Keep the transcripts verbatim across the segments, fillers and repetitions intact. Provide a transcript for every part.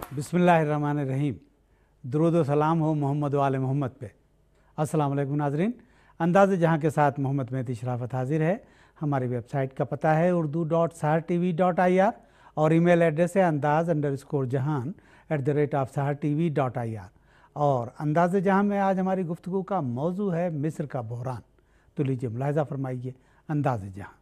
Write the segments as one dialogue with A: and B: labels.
A: बिस्मिल्लाहिर्रहमानिर्रहीम। दुरूद व सलाम हो मोहम्मद वाले मोहम्मद पे। अस्सलाम वालेकुम नाज़रीन, अंदाज़ जहाँ के साथ मोहम्मद मेहदी शराफत हाजिर है। हमारी वेबसाइट का पता है Urdu dot Sahar T V dot I R और ईमेल एड्रेस है Andaz under score Jahan at the rate of Sahar T V dot I R. और अंदाज़ जहाँ में आज हमारी गुफ्तगू का मौजू है मिस्र का बहरान। तो लीजिए मुलाहिज़ा फरमाइए अंदाज़ जहाँ।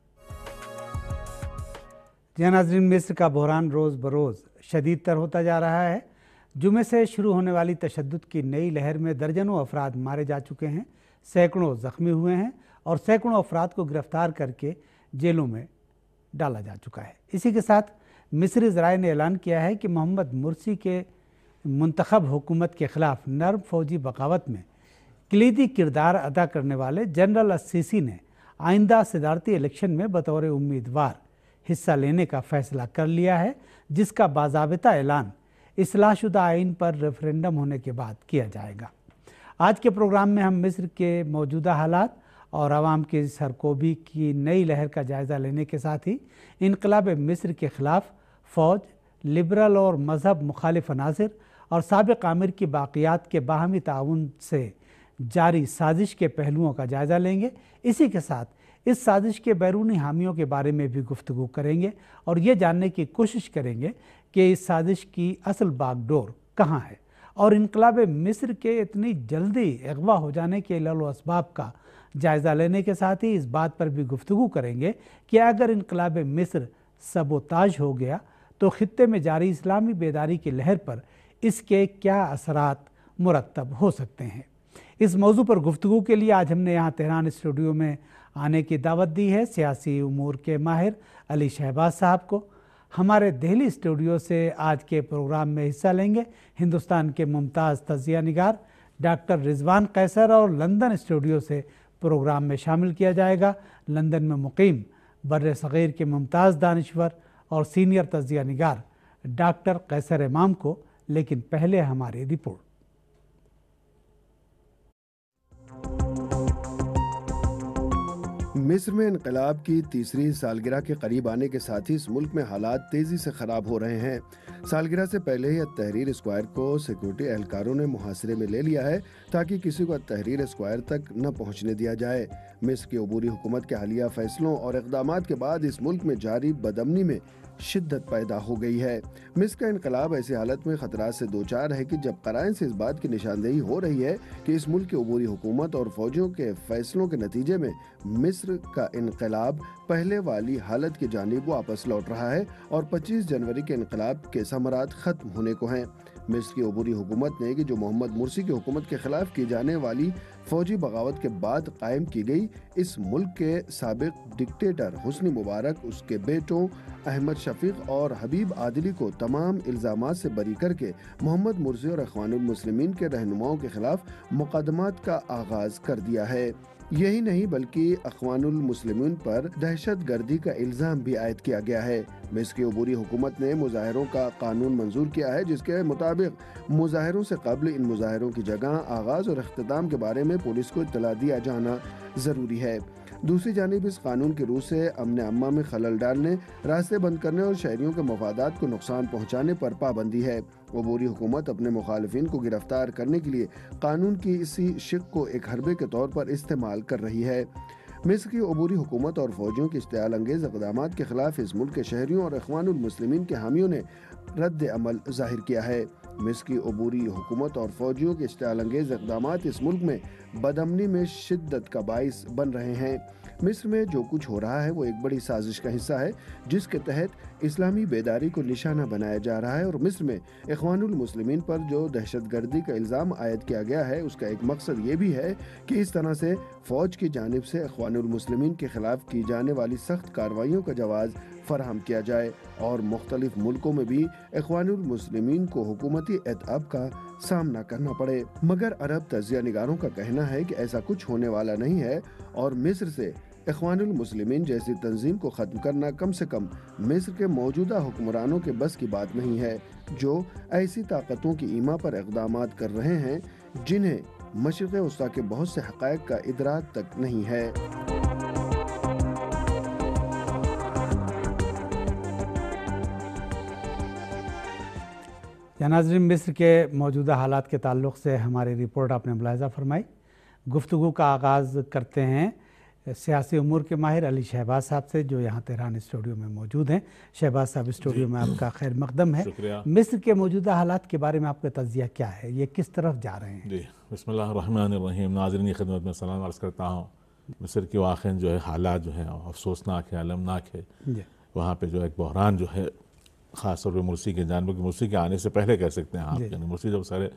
A: जी नाज़रीन, मिस्र का बहरान रोज़ बरोज़ शदीद तर होता जा रहा है। जुमे से शुरू होने वाली तशद्दुद की नई लहर में दर्जनों अफराद मारे जा चुके हैं, सैकड़ों ज़ख्मी हुए हैं और सैकड़ों अफराद को गिरफ्तार करके जेलों में डाला जा चुका है। इसी के साथ मिस्री ज़राए ने ऐलान किया है कि मोहम्मद मुर्सी के मुंतखब हुकूमत के ख़िलाफ़ नर्म फ़ौजी बगावत में कलीदी किरदार अदा करने वाले जनरल अस्सीसी ने आइंदा सदारती इलेक्शन में बतौर उम्मीदवार हिस्सा लेने का फ़ैसला कर लिया है, जिसका बाज़ाबिता ऐलान इस्लाहशुदा आइन पर रेफरेंडम होने के बाद किया जाएगा। आज के प्रोग्राम में हम मिस्र के मौजूदा हालात और आवाम की सरकोबी की नई लहर का जायज़ा लेने के साथ ही इनकलाब मिस्र के ख़िलाफ़ फ़ौज, लिबरल और मज़हब मुखालिफ अनासिर और साबिक़ आमिर की बाक़ियात के बाहमी ताउन से जारी साजिश के पहलुओं का जायज़ा लेंगे। इसी के साथ इस साजिश के बैरूनी हामियों के बारे में भी गुफ्तगू करेंगे और ये जानने की कोशिश करेंगे कि इस साजिश की असल बागडोर कहाँ है और इनकलाब मिस्र के इतनी जल्दी अगवा हो जाने के इल्ल व असबाब का जायज़ा लेने के साथ ही इस बात पर भी गुफ्तगू करेंगे कि अगर इनकलाब मिस्र सबोताज हो गया तो ख़ित्ते में जारी इस्लामी बेदारी की लहर पर इसके क्या असरात मुरतब हो सकते हैं। इस मौजू पर गुफ्तगू के लिए आज हमने यहाँ तेहरान स्टूडियो में आने की दावत दी है सियासी उमूर के माहिर अली शहबाज साहब को। हमारे दिल्ली स्टूडियो से आज के प्रोग्राम में हिस्सा लेंगे हिंदुस्तान के मुमताज़ तजिया निगार डॉक्टर रिजवान कैसर और लंदन स्टूडियो से प्रोग्राम में शामिल किया जाएगा लंदन में मुकीम बर्र सग़ीर के मुमताज़ दानिश्वर और सीनियर तजिया निगार डॉक्टर कैसर इमाम को। लेकिन पहले हमारी रिपोर्ट।
B: मिस्र में इनकलाब की तीसरी सालगिरह के करीब आने के साथ ही इस मुल्क में हालात तेजी से खराब हो रहे हैं। सालगिरह से पहले ही तहरीर स्क्वायर को सिक्योरिटी एहलकारों ने मुहासरे में ले लिया है ताकि किसी को तहरीर स्क्वायर तक न पहुंचने दिया जाए। मिस्र की अबूरी हुकूमत के हालिया फैसलों और इक़दामात के बाद इस मुल्क में जारी बदअमनी में शिद्दत पैदा हो गई है। मिस्र का इनकलाब ऐसी हालत में खतरात से दो चार है कि जब क़राइन से इस बात की निशानदेही हो रही है कि इस मुल्क की अबूरी हुकूमत और फौजियों के फैसलों के नतीजे में मिस्र का इनकलाब पहले वाली हालत की जानिब वापस लौट रहा है और पच्चीस जनवरी के इनकलाब के समरात खत्म होने को हैं। मिस्र की अबूरी हुकूमत ने कि जो मोहम्मद मुर्सी की हुकूमत के खिलाफ की जाने वाली फौजी बगावत के बाद कायम की गई, इस मुल्क के साबिक डिक्टेटर हुस्नी मुबारक, उसके बेटों अहमद शफीक और हबीब आदिली को तमाम इल्ज़ामात से बरी करके मोहम्मद मुर्सी और अख़वानुल मुस्लिमीन के रहनुमाओं के खिलाफ मुकदमात का आगाज़ कर दिया है। यही नहीं बल्कि अख़वानुल मुस्लिमीन पर दहशत गर्दी का इल्ज़ाम भी आयद किया गया है। मिस्र की अबूरी हुकूमत ने मुजाहिरों का कानून मंजूर किया है जिसके मुताबिक मुजाहिरों से कबल इन मुजाहिरों की जगह, आगाज़ और अख्तिताम के बारे में पुलिस को इत्तला दिया जाना ज़रूरी है। दूसरी जानिब इस कानून की रूह से अमन अम्मा में खलल डालने, रास्ते बंद करने और शहरियों के मफादात को नुकसान पहुँचाने पर पाबंदी है। अबूरी हुकूमत अपने मुखालिफिन को गिरफ्तार करने के लिए कानून की इसी शिक को एक हरबे के तौर पर इस्तेमाल कर रही है। मिस्र की अबूरी हुकूमत और फौजियों के इश्तियाल अंगेज़ इक़दामात के खिलाफ इस मुल्क के शहरियों और अख़वानुल मुस्लिमीन के हामियों ने रद्द अमल ज़ाहिर किया है। मिस्र की अबूरी हुकूमत और फौजियों के इश्तियाल अंगेज़ इक़दामात इस मुल्क में बदअमनी में शिद्दत का बाइस बन रहे हैं। मिस्र में जो कुछ हो रहा है वो एक बड़ी साजिश का हिस्सा है जिसके तहत इस्लामी बेदारी को निशाना बनाया जा रहा है और मिस्र में इख़वानुल मुस्लिमीन पर जो दहशतगर्दी का इल्ज़ाम आयद किया गया है उसका एक मकसद ये भी है कि इस तरह से फ़ौज की जानिब से इख़वानुल मुस्लिमीन के ख़िलाफ़ की जाने वाली सख्त कार्रवाइयों का जवाज़ फराहम किया जाए और मुख्तलिफ मुल्कों में भी इख़वानुल मुस्लिमीन को हुकूमती एतअब का सामना करना पड़े। मगर अरब तजिया निगारों का कहना है कि ऐसा कुछ होने वाला नहीं है और मिस्र से इख़वानुल मुस्लिमीन जैसी तंजीम को ख़त्म करना कम से कम मिस्र के मौजूदा हुक्मरानों के बस की बात नहीं है, जो ऐसी ताकतों की ईमा पर इक़दामात कर रहे हैं जिन्हें मशरिक़ वस्ता के बहुत से हक़ाइक़ का इदराक तक नहीं है।
A: या नाज़रीन, मिस्र के मौजूदा हालात के ताल्लुक़ से हमारी रिपोर्ट आपने मुलाहिज़ा फरमाई। गुफ्तगू का आगाज़ करते हैं सियासी उमूर के माहिर अली शहबाज साहब से, जो यहाँ तेहरान स्टूडियो में मौजूद हैं। शहबाज साहब, स्टूडियो में आपका खैर मकदम है। मिस्र के मौजूदा हालात के बारे में आपका तज़िया क्या है, ये किस तरफ जा रहे हैं?
C: जी, बिस्मिल्लाहिर्रहमानिर्रहीम। नाज़रीन की खिदमत में सलाम अर्ज़ करता हूँ। मिस्र के वाक़ई जो है हालात जो है अफसोसनाक है, अलमनाक है। वहाँ पे जो एक बहरान जो है ख़ास तौर पर मुर्सी के जानबूझ के मुर्सी के आने से पहले कह सकते हैं आप, यानी मुर्सी जब सारे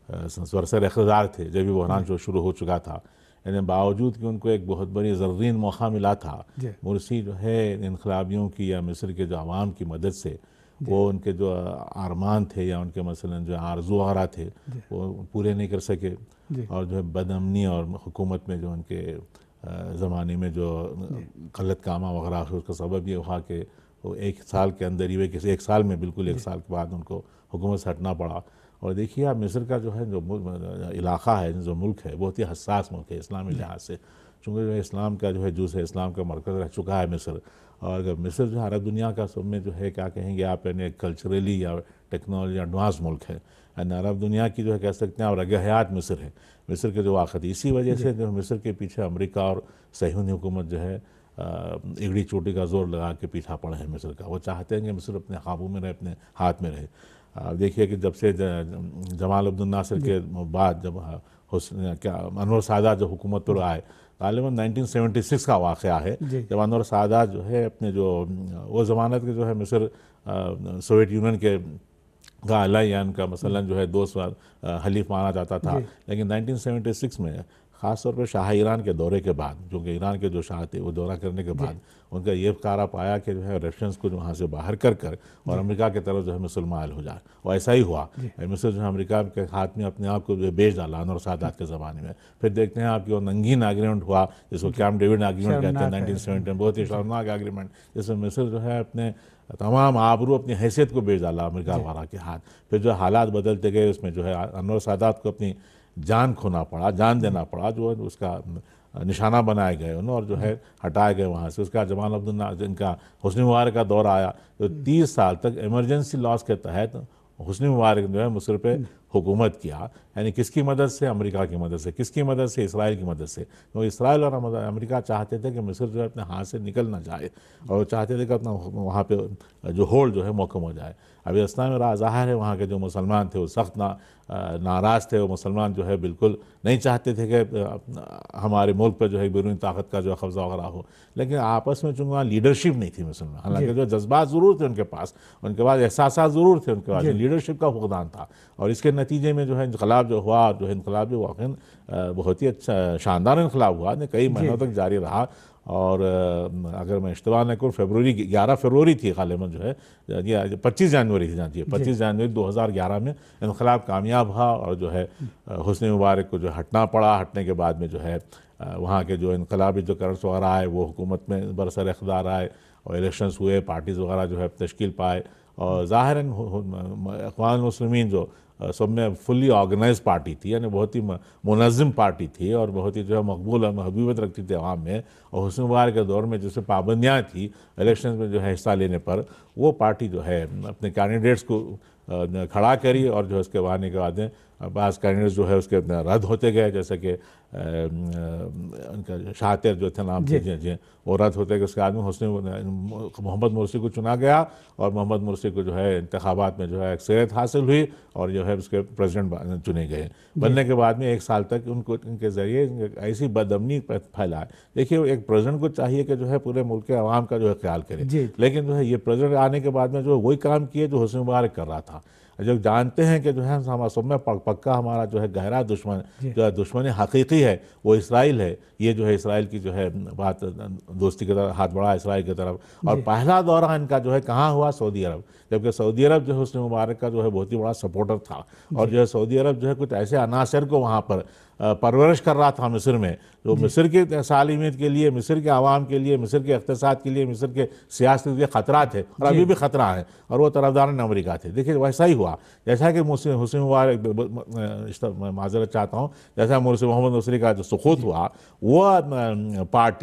C: सरसर इक़्तिदार थे, जब भी बहरान जो शुरू हो चुका था, यानी बावजूद कि उनको एक बहुत बड़ी ज़र्रीन मौका मिला था, मुर्सी जो है इनकलाबियों की या मिस्र के जो आवाम की मदद से वो उनके जो आरमान थे या उनके मसलन जो आरज़ू वगैरह थे वो पूरे नहीं कर सके, और जो है बदअमनी और हुकूमत में जो उनके ज़माने में जो गलत कामा वगैरह है उसका सबब ये हुआ कि वो एक साल के अंदर ही वे किसी एक साल में बिल्कुल एक साल के बाद उनको हुकूमत से हटना पड़ा। और देखिए आप मिस्र का जो है जो इलाक़ा है, जो मुल्क है, बहुत ही हसास मुल्क है इस्लामी लिहाज से, चूँकि जो है इस्लाम का जो है जूस है, इस्लाम का मरकज़ रह चुका है मिस्र। और अगर मिस्र जो है अरब दुनिया का सब में जो है क्या कहेंगे आप, यानी कल्चरली या टेक्नोलॉजी एडवांस मुल्क है, यानी अरब दुनिया की जो है कह सकते हैं और रग हयात मिस्र है, मिस्र के जो वाक़त। इसी वजह से जो मिस्र के पीछे अमेरिका और सहीयूनी हुकूमत जो है इगड़ी चोटी का जोर लगा के पीछा पड़े हैं मिस्र का। वो चाहते हैं कि मिस्र अपने काबू में रहे, अपने हाथ में रहे। देखिए कि जब से जमाल अब्दुल नासिर के बाद जब हुस्न क्या अनवर सादात जो हुकूमत पर आए, गालिबन नाइनटीन सेवेंटी सिक्स का वाक़या है, जब अनवर सादात जो है अपने जो वो ज़मानत के जो है मिस्र सोवियत यूनियन के का अलाई या उनका मसलन जो है दोस्त हलीफ माना जाता था। लेकिन नाइनटीन सेवेंटी सिक्स में ख़ास तौर पर शाह ईरान के दौरे के बाद, जो कि ईरान के जो शाह थे वो दौरा करने के बाद उनका ये कारा पाया कि जो है रशियंस को वहाँ से बाहर कर कर और अमेरिका की तरफ जो है मिस्र मायल हो जाए। और ऐसा ही हुआ, मिस्र जो है अमेरिका के हाथ में अपने आप को जो बेच डाला अनवर सादात के ज़माने में। फिर देखते हैं आपकी वो नंगीन एग्रीमेंट हुआ जिसको कैम्प डेविड एग्रीमेंट कहते हैं नाइनटीन सेवेंटी में, बहुत ही शर्मनाक एग्रीमेंट, जिसमें मिस्र जो है अपने तमाम आबरू अपनी हैसियत को बेच डाला अमेरिका वाला के हाथ। फिर जो हालात बदलते गए, उसमें जो है अनवर सादात को अपनी जान खोना पड़ा, जान देना पड़ा, जो उसका निशाना बनाए गए उन्हें और जो है हटाए गए वहाँ से। उसका जमाल अब्दुल जिनका हुस्नी मुबारक का दौर आया, तो तीस साल तक इमरजेंसी लॉस के तहत हुस्नी मुबारक जो है मिस्र पे हुकूमत किया, यानी किसकी मदद से? अमेरिका की मदद से। किसकी मदद से? इसराइल की मदद से। तो इसराइल और अमेरिका चाहते थे कि मिस्र जो है अपने हाथ से निकल ना जाए, और चाहते थे कि अपना वहाँ पे जो होल्ड जो है मौकूम हो जाए। अभी इस्लाम में ज़ाहिर है वहाँ के जो मुसलमान थे वो सख्त ना नाराज़ थे। वो मुसलमान जो है बिल्कुल नहीं चाहते थे कि हमारे मुल्क पर जो है बैरूनी ताकत का जो कब्ज़ा वगैरह हो, लेकिन आपस में चूँकि वहाँ लीडरशिप नहीं थी मिस्र में। हालांकि जो जज्बात ज़रूर थे उनके पास, उनके पास एहसास ज़रूर थे, उनके पास लीडरशिप का फुकदान था। और इसके नतीजे में जो है इनकलाब जो हुआ, जो है इनकलाब जो वाक़ई बहुत ही अच्छा शानदार इनकलाब हुआ, कई महीनों तक जारी रहा। और अगर मैं इश्तबाह न करूँ फरवरी ग्यारह फरवरी थी गालिबन जो है, ये पच्चीस जनवरी थी जानती है, पच्चीस जनवरी दो हज़ार ग्यारह में इनकलाब कामयाब हुआ। और जो है हुस्नी मुबारक को जो हटना पड़ा, हटने के बाद में जो है वहाँ के जो इनकलाबी जो करंट्स वगैरह आए वो हुकूमत में बरसर इक़्तिदार आए और इलेक्शंस हुए, पार्टीज़ वगैरह जो है तश्कील पाए। और ज़ाहिरन अक़वानुल मुस्लिमीन जो सब में फुल्ली ऑर्गेनाइज पार्टी थी, यानी बहुत ही मुनज़्ज़म पार्टी थी और बहुत ही जो है मकबूल और महबूबियत रखती थी आवाम में। और हुस्नी मुबारक के दौर में जिससे पाबंदियाँ थी इलेक्शन में जो है हिस्सा लेने पर, वो पार्टी जो है अपने कैंडिडेट्स को खड़ा करी और जो है उसके आने के बाद बाज़ कैंडिडेट्स जो है उसके रद्द होते गए, जैसे कि उनका शातिर जो थे नाम थे जी वो रद्द होते गए। उसके आदमी हुस्नी मोहम्मद मुर्सी को चुना गया और मोहम्मद मुर्सी को जो है इंतखाबात में जो है अक्सरियत हासिल हुई और जो है उसके प्रेसिडेंट चुने गए। बनने के बाद में एक साल तक उनको इनके ज़रिए ऐसी बदअमनी फैलाए। देखिए एक प्रेसिडेंट को चाहिए कि जो है पूरे मुल्क के अवाम का जो है ख्याल करे, लेकिन जो है ये प्रेसिडेंट आने के बाद में जो वही काम किए जो हुस्नी मुबारक कर रहा था। जो जानते हैं कि जो है हमारा सब में पक्का हमारा जो है गहरा दुश्मन जो है दुश्मन हकीकी है वो इसराइल है। ये जो है इसराइल की जो है बात दोस्ती की तरफ हाथ बढ़ा इसराइल की तरफ। और पहला दौरा इनका जो है कहाँ हुआ? सऊदी अरब, जबकि सऊदी अरब जो है हुस्नी मुबारक का जो है बहुत ही बड़ा सपोर्टर था और जो है सऊदी अरब जो है कुछ ऐसे अनासर को वहाँ पर परवरिश कर रहा था मिस्र में, जो मिस्र की सालिमियत के लिए, मिस्र के आवाम के लिए, मिस्र के इक़्तिसाद के लिए, मिस्र के सियासत के लिए ख़तरा थे और अभी भी ख़तरा है। और वो तरफदार अमेरिका थे। देखिए वैसा ही हुआ जैसा कि हुस्नी मुबारक माजरत चाहता हूँ, जैसा मुर्सी मोहम्मद मुर्सी का जो सुकूत हुआ, वो पार्टी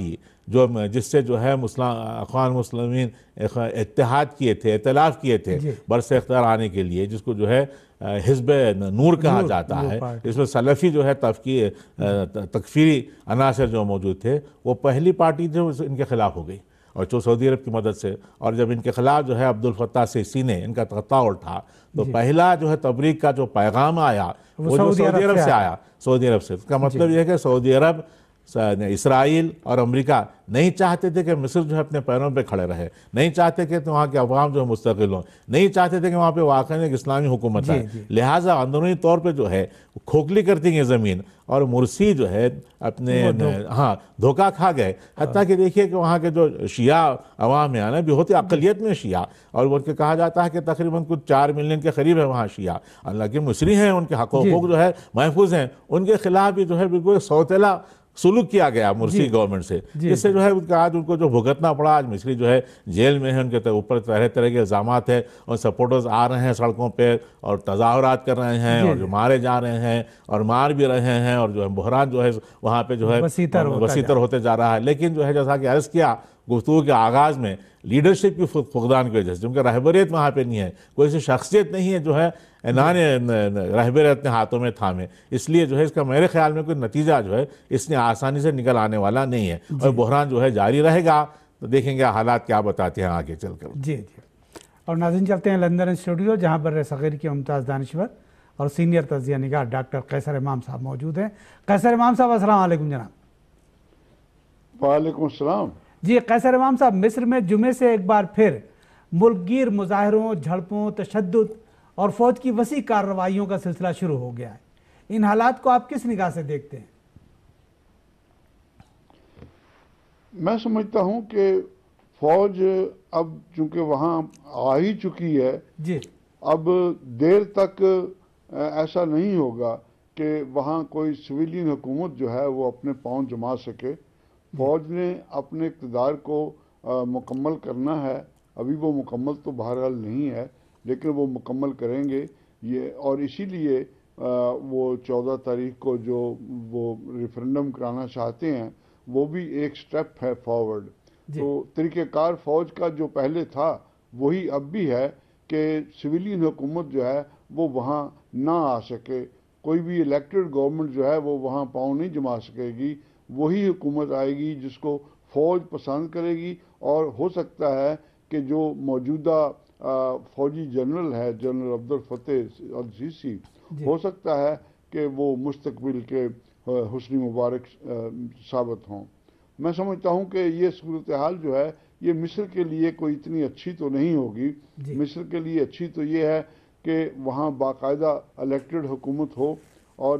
C: जो जिससे जो है मुस्लिम अख़वान मुस्लिमीन इत्तेहाद किए थे, इतलाफ़ किए थे बरसे इख्तियार आने के लिए, जिसको जो है हिज़्ब नूर कहा नूर, जाता नूर है। इसमें सलफ़ी जो है तफकी तकफ़ीरी अनासर जो मौजूद थे, वो पहली पार्टी जो इनके ख़िलाफ़ हो गई और जो सऊदी अरब की मदद से, और जब इनके ख़िलाफ़ जो है अब्दुल फत्ताह सीसी ने इनका तख्ता उठा, तो पहला जो है तबरीक का जो पैगाम आया वो जो सऊदी अरब से आया, सऊदी अरब से। इसका मतलब यह है कि सऊदी अरब, इसराइल और अमेरिका नहीं चाहते थे कि मिस्र जो है अपने पैरों पे खड़े रहे, नहीं चाहते कि तो वहाँ के अवाम जो है मुस्तकिल हों, नहीं चाहते थे कि वहाँ पे वाकई एक इस्लामी हुकूमत है। लिहाजा अंदरूनी तौर पे जो है खोखली करती गई ज़मीन, और मुर्सी जो है अपने हाँ धोखा खा गए। हत्ता कि देखिए कि वहाँ के जो शिया अवाम है ना, बहुत ही अक़लियत में शिया, और उनके कहा जाता है कि तकरीबन कुछ चार मिलियन के करीब है वहाँ शिया, अल्लाह के मुसरी हैं, उनके हक़ हुकूक़ जो है महफूज हैं, उनके खिलाफ भी जो है बिल्कुल सौतेला सुलूक किया गया मुर्सी गवर्नमेंट से, जिससे जो है आज उनको जो भुगतना पड़ा। आज मिस्री जो है जेल में है, उनके ऊपर तरह तरह के इल्ज़ाम है, और सपोर्टर्स आ रहे हैं सड़कों पे और तज़ाहुरात कर रहे हैं, और जो मारे जा रहे हैं और मार भी रहे हैं, और जो है बहरान जो है वहाँ पे जो है वसीतर होते जा रहा है। लेकिन जो है जैसा कि अर्ज़ किया गुफ्तगू के आगाज़ में, लीडरशिप की फुकदान की वजह से, उनका रहबरियत वहाँ पे नहीं है, कोई ऐसी शख्सियत नहीं है जो है ऐनान रहबरियत अपने हाथों में थामे, इसलिए जो है इसका मेरे ख्याल में कोई नतीजा जो है इसने आसानी से निकल आने वाला नहीं है, और बहरान जो है जारी रहेगा। तो देखेंगे हालात क्या बताते हैं आगे चलकर।
A: जी जी। और नाज़रीन चलते हैं लंदन स्टूडियो, जहाँ बर्र सग़ीर के मुमताज़ दानिश्वर और सीनियर तज़किया निगार डॉक्टर कैसर इमाम साहब मौजूद हैं। कैसर इमाम साहब अस्सलाम वालेकुम जनाब।
D: वालेकुम सलाम
A: जी। कैसर इमाम साहब, मिस्र में जुमे से एक बार फिर मुल्कगीर मुजाहरों, झड़पों, तशद्दुद और फौज की वसी कार्रवाइयों का सिलसिला शुरू हो गया है। इन हालात को आप किस निगाह से देखते हैं?
D: मैं समझता हूं कि फौज अब चूंकि वहां आ ही चुकी है
A: जी,
D: अब देर तक ऐसा नहीं होगा कि वहां कोई सिविलियन हुकूमत जो है वो अपने पांव जमा सके। फौज ने अपने इक़्तिदार को मुकम्मल करना है, अभी वो मुकम्मल तो बहरहाल नहीं है, लेकिन वो मुकम्मल करेंगे ये, और इसीलिए वो चौदह तारीख को जो वो रेफरेंडम कराना चाहते हैं वो भी एक स्टेप है फॉरवर्ड। तो तरीक़ेकार फ़ौज का जो पहले था वही अब भी है कि सिविलियन हुकूमत जो है वो वहाँ ना आ सके, कोई भी इलेक्टेड गवर्नमेंट जो है वो वहाँ पाँव नहीं जमा सकेगी, वही हुकूमत आएगी जिसको फ़ौज पसंद करेगी। और हो सकता है कि जो मौजूदा फ़ौजी जनरल है, general Abdul Fattah al Sisi, हो सकता है कि वो मुस्तकबिल के हुस्नी मुबारक साबित हों। मैं समझता हूँ कि ये सूरत हाल जो है ये मिस्र के लिए कोई इतनी अच्छी तो नहीं होगी। मिस्र के लिए अच्छी तो ये है कि वहाँ बाकायदा इलेक्टेड हुकूमत हो और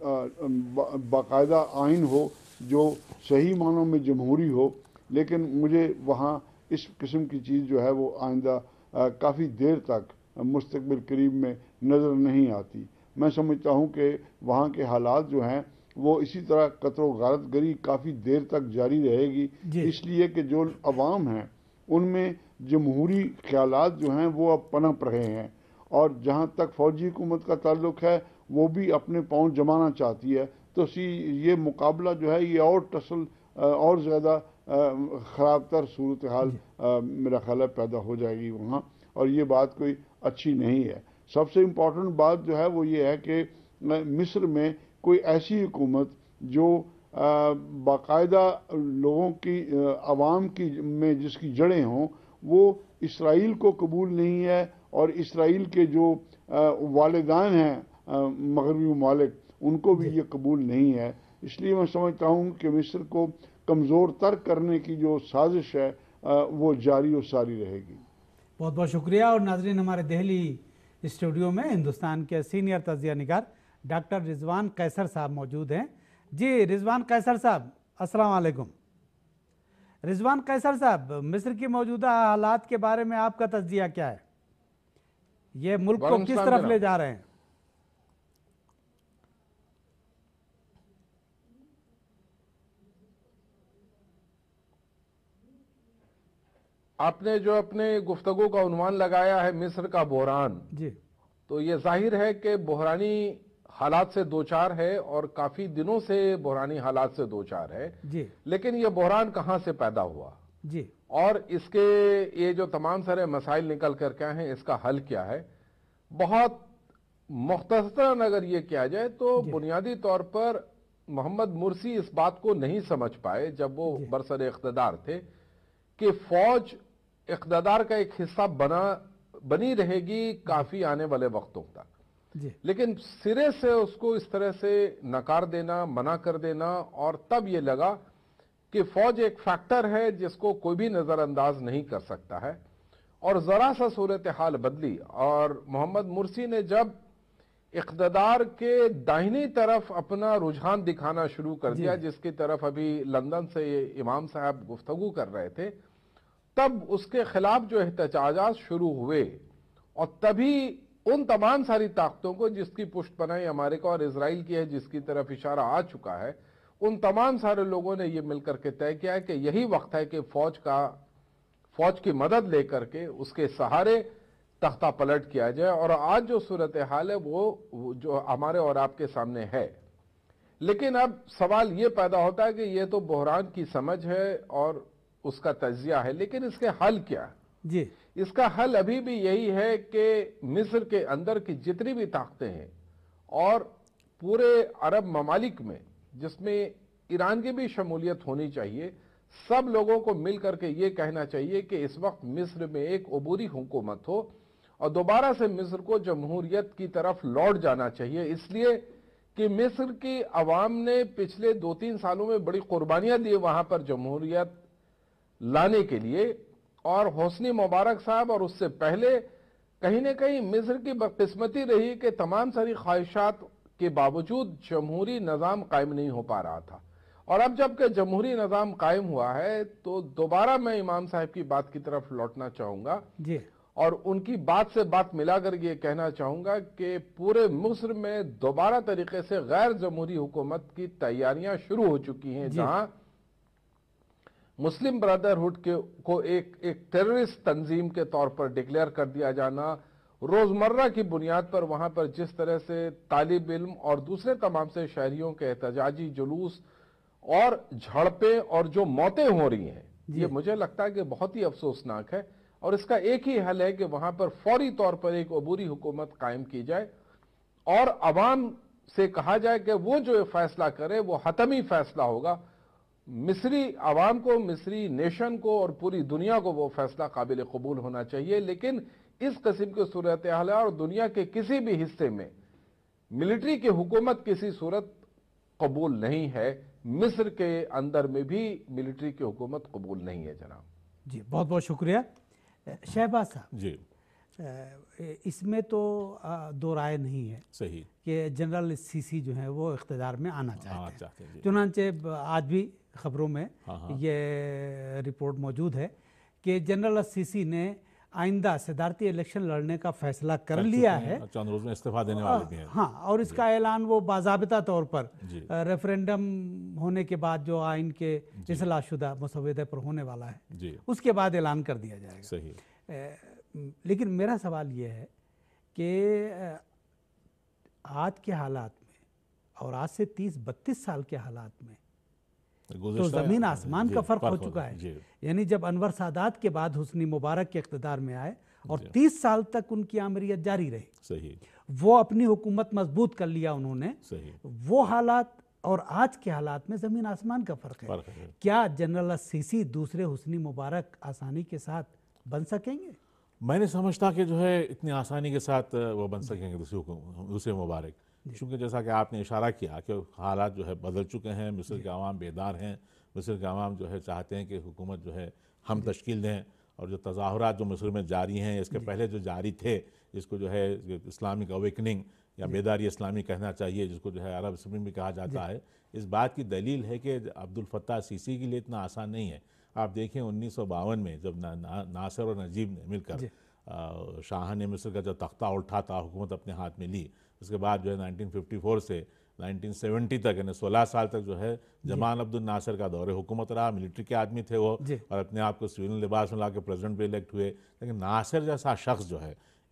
D: बाकायदा आइन हो जो सही मानों में जमहूरी हो, लेकिन मुझे वहाँ इस किस्म की चीज़ जो है वो आइंदा काफ़ी देर तक मुस्तकबिल करीब में नज़र नहीं आती। मैं समझता हूँ कि वहाँ के हालात जो हैं वो इसी तरह कत्ल गारत गरी काफ़ी देर तक जारी रहेगी, इसलिए कि जो अवाम हैं उनमें जमहूरी ख्यालात जो हैं वो अब पनप रहे हैं, और जहाँ तक फ़ौजी हुकूमत का ताल्लुक़ है वो भी अपने पाँव जमाना चाहती है। तो सी ये मुकाबला जो है ये और टसल और ज़्यादा ख़राब तर सूरत हाल मेरा ख्याल है पैदा हो जाएगी वहाँ, और ये बात कोई अच्छी नहीं है। सबसे इम्पॉर्टेंट बात जो है वो ये है कि मिस्र में कोई ऐसी हुकूमत जो बाकायदा लोगों की आवाम की में जिसकी जड़ें हों, वो इसराइल को कबूल नहीं है, और इसराइल के जो वालिदान हैं मगरबी ममालिक उनको भी ये कबूल नहीं है। इसलिए मैं समझता हूँ कि मिस्र को कमज़ोर तर करने की जो साजिश है वो जारी और सारी रहेगी।
A: बहुत बहुत शुक्रिया। और नाजरीन, हमारे दिल्ली स्टूडियो में हिंदुस्तान के सीनियर तज़किया निगार डॉक्टर रिजवान कैसर साहब मौजूद हैं। जी रिजवान कैसर साहब, अस्सलाम वालेकुम। रिजवान कैसर साहब, मिस्र की मौजूदा हालात के बारे में आपका तज़किया क्या है? ये मुल्क को किस तरफ ले जा रहे हैं?
E: आपने जो अपने गुफ्तगू का उन्वान लगाया है मिस्र का बहरान,
A: जी,
E: तो ये जाहिर है कि बहरानी हालात से दो चार है और काफी दिनों से बहरानी हालात से दो चार है
A: जी।
E: लेकिन ये बहरान कहां से पैदा हुआ
A: जी
E: और इसके ये जो तमाम सारे मसाइल निकल कर क्या हैं, इसका हल क्या है। बहुत मुख्तसरन अगर ये किया जाए तो बुनियादी तौर पर मोहम्मद मुर्सी इस बात को नहीं समझ पाए जब वो बरसर इख्तदार थे कि फौज इख्तदार का एक हिस्सा बना बनी रहेगी काफी आने वाले वक्तों तक, लेकिन सिरे से उसको इस तरह से नकार देना, मना कर देना और तब ये लगा कि फौज एक फैक्टर है जिसको कोई भी नजरअंदाज नहीं कर सकता है और जरा सा सूरत हाल बदली और मोहम्मद मुर्सी ने जब इख्तदार के दाहिनी तरफ अपना रुझान दिखाना शुरू कर दिया, जिसकी तरफ अभी लंदन से ये इमाम साहब गुफ्तगू कर रहे थे, तब उसके खिलाफ जो एहतजाजात शुरू हुए और तभी उन तमाम सारी ताकतों को जिसकी पुष्टपनाही अमेरिका और इजराइल की है, जिसकी तरफ इशारा आ चुका है, उन तमाम सारे लोगों ने यह मिलकर के तय किया है कि यही वक्त है कि फौज का फौज की मदद लेकर के उसके सहारे तख्ता पलट किया जाए। और आज जो सूरत हाल है वो जो हमारे और आपके सामने है, लेकिन अब सवाल ये पैदा होता है कि ये तो बहरान की समझ है और उसका तजिया है, लेकिन इसके हल क्या
A: जी?
E: इसका हल अभी भी यही है कि मिस्र के अंदर की जितनी भी ताकतें हैं और पूरे अरब ममालिक में जिसमें ईरान की भी शमूलियत होनी चाहिए, सब लोगों को मिलकर के ये कहना चाहिए कि इस वक्त मिस्र में एक अबूरी हुकूमत हो और दोबारा से मिस्र को जमहूरियत की तरफ लौट जाना चाहिए, इसलिए कि मिस्र की आवाम ने पिछले दो तीन सालों में बड़ी कुर्बानियां दी वहां पर जमहूरियत लाने के लिए। और होस्नी मुबारक साहब और उससे पहले कहीं ना कहीं मिस्र की बदकिस्मती रही कि तमाम सारी ख्वाहिशात के बावजूद जमहूरी निज़ाम कायम नहीं हो पा रहा था। और अब जबकि जमहूरी निज़ाम कायम हुआ है तो दोबारा मैं इमाम साहब की बात की तरफ लौटना चाहूंगा
A: जी
E: और उनकी बात से बात मिलाकर ये कहना चाहूंगा कि पूरे मिस्र में दोबारा तरीके से गैर जमहूरी हुकूमत की तैयारियां शुरू हो चुकी हैं, जहां मुस्लिम ब्रदरहुड के को एक एक टेररिस्ट तंजीम के तौर पर डिक्लेयर कर दिया जाना, रोजमर्रा की बुनियाद पर वहां पर जिस तरह से तालिब इल्म और दूसरे तमाम से शहरियों के एहतजाजी जुलूस और झड़पें और जो मौतें हो रही हैं, ये मुझे लगता है कि बहुत ही अफसोसनाक है। और इसका एक ही हल है कि वहां पर फौरी तौर पर एक अबूरी हुकूमत कायम की जाए और अवाम से कहा जाए कि वो जो फैसला करे वो हतमी फैसला होगा। मिस्री आवाम को, मिस्री नेशन को और पूरी दुनिया को वो फैसला काबिल कबूल होना चाहिए, लेकिन इस किस्म की सूरत हाल है और दुनिया के किसी भी हिस्से में मिलिट्री की हुकूमत किसी सूरत कबूल नहीं है। मिस्र के अंदर में भी मिलिट्री की हुकूमत कबूल नहीं है जनाब।
A: जी बहुत बहुत शुक्रिया शहबाज साहब
C: जी।
A: इसमें तो दो राय नहीं है
C: सही
A: कि जनरल सीसी जो है वो इख्तिदार में आना चाहते,
C: चाहते हैं,
A: हैं चुनांचे आज भी खबरों में
C: हाँ हाँ।
A: ये रिपोर्ट मौजूद है कि जनरल सीसी ने आइंदा सदारती इलेक्शन लड़ने का फैसला कर लिया है,
C: चंद रोज में इस्तीफा देने वाले भी हैं।
A: हाँ, और इसका ऐलान वो बाज़ाबिता तौर पर रेफरेंडम होने के बाद जो आइन के इस्लाहशुदा मसवदे पर होने वाला है
C: जी,
A: उसके बाद ऐलान कर दिया जाएगा।
C: सही।
A: ए, लेकिन मेरा सवाल ये है कि आज के हालात में और आज से तीस बत्तीस साल के हालात में तो ज़मीन आसमान का फ़र्क हो चुका है। यानी जब अनवर सादात के बाद हुस्नी मुबारक के इक़्तिदार में आए और तीस साल तक उनकी आमरीत जारी रही,
C: सही,
A: वो अपनी हुकूमत मजबूत कर लिया उन्होंने,
C: सही।
A: वो हालात और आज के हालात में ज़मीन आसमान का फ़र्क है।
C: है।
A: क्या जनरल सीसी दूसरे हुस्नी मुबारक आसानी के साथ बन सकेंगे?
C: मैं नहीं समझता कि जो है इतनी आसानी के साथ वो बन सकेंगे दूसरे दूसरे मुबारक, क्योंकि जैसा कि आपने इशारा किया कि हालात जो है बदल चुके हैं। मिस्र के अवाम बेदार हैं, मिस्र के अवाम जो है चाहते हैं कि हुकूमत जो है हम तश्कील दें, और जो तज़ाहुरात जो मिस्र में जारी हैं, इसके पहले जो जारी थे, इसको जो है इस्लामिक अवेकनिंग या बेदारी इस्लामी कहना चाहिए, जिसको जो है अरब स्प्रिंग भी कहा जाता है, इस बात की दलील है कि अब्दुल फत्ताह सीसी के लिए इतना आसान नहीं है। आप देखें उन्नीस सौ बावन में जब ना, ना, नासिर और नजीब ने मिलकर शाह ने मिस्र का जो तख्ता उठा था, हुकूमत अपने हाथ में ली, उसके बाद जो है नाइनटीन फिफ्टी फोर से नाइनटीन सेवेंटी तक यानी सोलह साल तक जो है जमाल अब्दुल नासिर का दौरे हुकूमत रहा। मिलिट्री के आदमी थे वो और अपने आप को सिविल लिबास में ला के प्रेसिडेंट भी इलेक्ट हुए, लेकिन नासिर जैसा शख्स जो है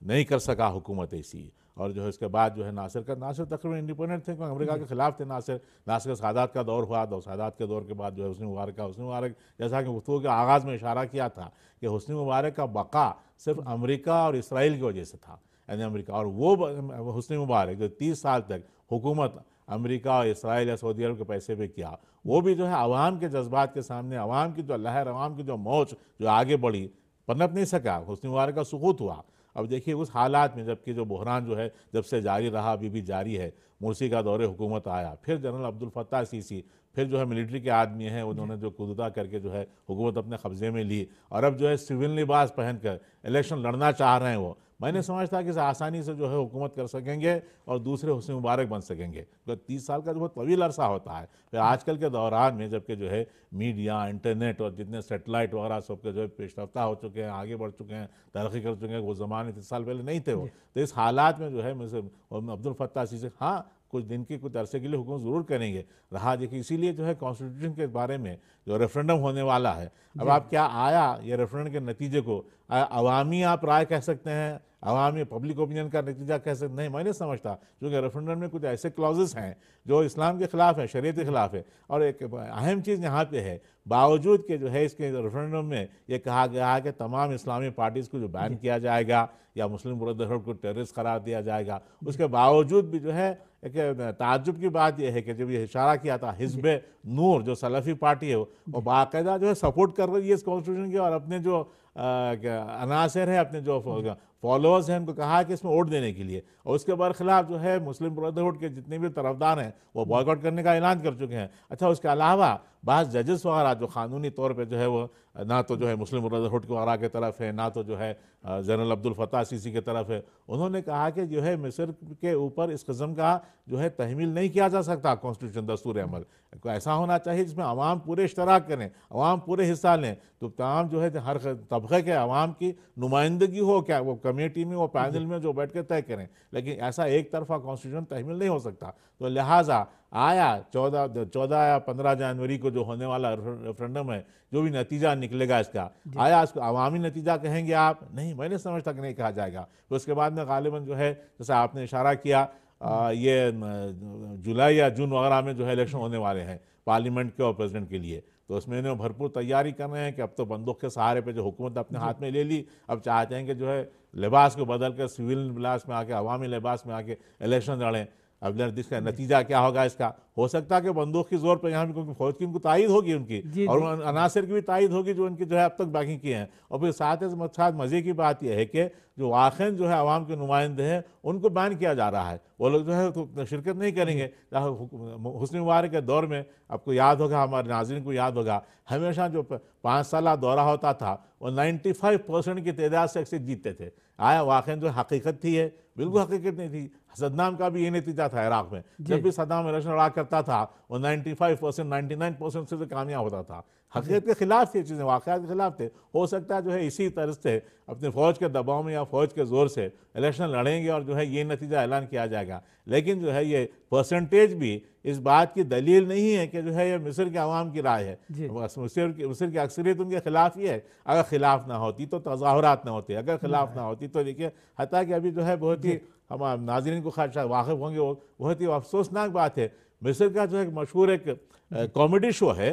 C: नहीं कर सका हुकूमत ऐसी। और जो है उसके बाद जो है नासिर का नासिर तकरीबन इंडिपेंडेंट थे, क्योंकि अमेरिका के खिलाफ थे नासिर। नासिर का सादात का दौर हुआ, तो सादात के दौर के बाद जो है हुस्नी मुबारक का हुस्नी मुबारक जैसा कि गुफ्तगू के आगाज़ में इशारा किया था कि हुस्नी मुबारक का बका सिर्फ अमेरिका और इसराइल की वजह से था, यानी अमेरिका। और वो हुस्नी मुबारक जो तीस साल तक हुकूमत अमेरिका और इसराइल या सऊदी अरब के पैसे पे किया, वो भी जो है अवाम के जज्बात के सामने, अवाम की जो लहर, अवाम की जो मौज जो आगे बढ़ी, पनप नहीं सका, हुस्नी मुबारक का सुकूत हुआ। अब देखिए उस हालात में, जबकि जो बहरान जो है जब से जारी रहा अभी भी जारी है, मुर्सी का दौरे हुकूमत आया, फिर जनरल अब्दुल फत्ताह सीसी, फिर जो है मिलिट्री के आदमी हैं, उन्होंने जो कुदता करके जो है हुकूमत अपने कब्जे में ली, और अब जो है सिविल लिबास पहनकर इलेक्शन लड़ना चाह रहे हैं वो। मैंने समझता कि आसानी से जो है हुकूमत कर सकेंगे और दूसरे हुस्नी मुबारक बन सकेंगे, तो तीस साल का जो बहुत तवील अरसा होता है। फिर आजकल के दौरान में जबकि जो है मीडिया, इंटरनेट और जितने सेटेलाइट वगैरह सब के जो है पेशरफ्ता हो चुके हैं, आगे बढ़ चुके हैं, तरक्की कर चुके हैं, वो ज़माने तीस साल पहले नहीं थे वो। तो इस हालात में जो है अब्दुल फत्ताह सीसी हाँ कुछ दिन के कुछ अरसे के लिए हुकूमत ज़रूर करेंगे रहा। देखिए इसीलिए जो है कॉन्स्टिट्यूशन के बारे में जो रेफरेंडम होने वाला है, अब आप क्या आया ये रेफरेंडम के नतीजे को अवामी आप राय कह सकते हैं, अवामी पब्लिक ओपिनियन का नतीजा कह सकते नहीं, मैं नहीं समझता, क्योंकि रेफरेंडम में कुछ ऐसे क्लॉजेस हैं जो इस्लाम के खिलाफ है, शरीयत के खिलाफ है। और एक अहम चीज़ यहाँ पे है, बावजूद के जो है इसके रेफरेंडम में ये कहा गया है कि तमाम इस्लामी पार्टीज़ को जो बैन किया जाएगा या मुस्लिम ब्रदरहुड को टेररिस्ट करार दिया जाएगा, उसके बावजूद भी जो है एक ताज्जुब की बात यह है कि जब ये इशारा किया था हिज़्ब नूर जो सलफ़ी पार्टी है वो बाकायदा जो है सपोर्ट कर रही है इस कॉन्स्टिट्यूशन की, और अपने जो अनासर है, अपने जो फॉलोअर्स हैं, उनको कहा कि इसमें वोट देने के लिए, और उसके बरखिलाफ जो है मुस्लिम ब्रदरहुड के जितने भी तरफदार हैं वो बॉयकॉट करने का ऐलान कर चुके हैं। अच्छा, उसके अलावा बाज़ जजेस वगैरह जो कानूनी तौर पे जो है वो ना तो जो है मुस्लिम ब्रदरहुड के वगैरह की तरफ है, ना तो जो है जनरल अब्दुल फत्ताह सीसी की तरफ है, उन्होंने कहा कि जो है मिस्र के ऊपर इस किस्म का जो है तहमील नहीं किया जा सकता कॉन्स्टिट्यूशन दस्तूर अमल। ऐसा होना चाहिए जिसमें अवाम पूरे इश्तराक करें, अवाम पूरे हिस्सा लें, तो तमाम जो है हर तबके के अवाम की नुमाइंदगी हो, क्या वो कमेटी में, वो पैनल में जो बैठ के तय करें। लेकिन ऐसा एक तरफा कॉन्स्टिट्यूशन तहमील नहीं हो सकता। तो लिहाजा आया चौदह चौदह या पंद्रह जनवरी को जो होने वाला रेफरेंडम है, जो भी नतीजा निकलेगा इसका, आया इसको अवामी नतीजा कहेंगे आप? नहीं, मैंने समझता कि नहीं कहा जाएगा। तो उसके बाद में गालिबन जो है जैसा आपने इशारा किया, आ, ये जुलाई या जून वगैरह में जो है इलेक्शन होने वाले हैं पार्लियामेंट के और प्रेसिडेंट के लिए, तो उसमें इन्हें भरपूर तैयारी कर रहे हैं कि अब तो बंदूक के सहारे पे जो हुकूमत अपने हाथ में ले ली, अब चाहते हैं कि जो है लिबास को बदल कर सिविल लिबास में आके, अवामी लिबास में आके इलेक्शन लड़ें। अब इसका नतीजा क्या होगा, इसका हो सकता है कि बंदूक की जोर पर यहाँ भी, क्योंकि फौज की उनको तायद होगी उनकी, और अनासर की भी तायद होगी जो उनकी जो है अब तक बाकी किए हैं। और फिर साथ साथ मज़े की बात यह है कि जो वाक़ईन जो है आवाम के नुमाइंदे हैं उनको बैन किया जा रहा है, वो लोग जो है तो शिरकत नहीं करेंगे। हुस्नी मुबारक के दौर में आपको याद होगा, हमारे नाज़रीन को याद होगा, हमेशा जो पाँच साल दौरा होता था वो नाइन्टी फाइव परसेंट की तादाद से अक्सर जीतते थे। आया वाक़ईन जो हकीकत थी है, बिल्कुल हकीकत नहीं थी। सद्दाम का भी ये नतीजा था इराक में, जब भी सद्दाम इलेक्शन लड़ा करता था वो पचानवे परसेंट निन्यानवे परसेंट से कामयाब होता था। हकीकत के खिलाफ थी चीज़ें, वाक़यात के खिलाफ थे। हो सकता है जो है इसी तरह से अपने फ़ौज के दबाव में या फ़ौज के ज़ोर से इलेक्शन लड़ेंगे और जो है ये नतीजा ऐलान किया जाएगा। लेकिन जो है ये परसेंटेज भी इस बात की दलील नहीं है कि जो है ये मिस्र के अवाम की राय है। मिस्र की मिस्र की अक्सरियत उनके खिलाफ ही है। अगर खिलाफ ना होती तो तज़ाहुरात ना होते, अगर खिलाफ ना होती तो देखिए, हत्ता कि अभी जो है बहुत ही हम नाज़रीन को खासा वाकिफ़ होंगे, वो बहुत ही अफसोसनाक बात है, मिस्र का जो है मशहूर एक कॉमेडी शो है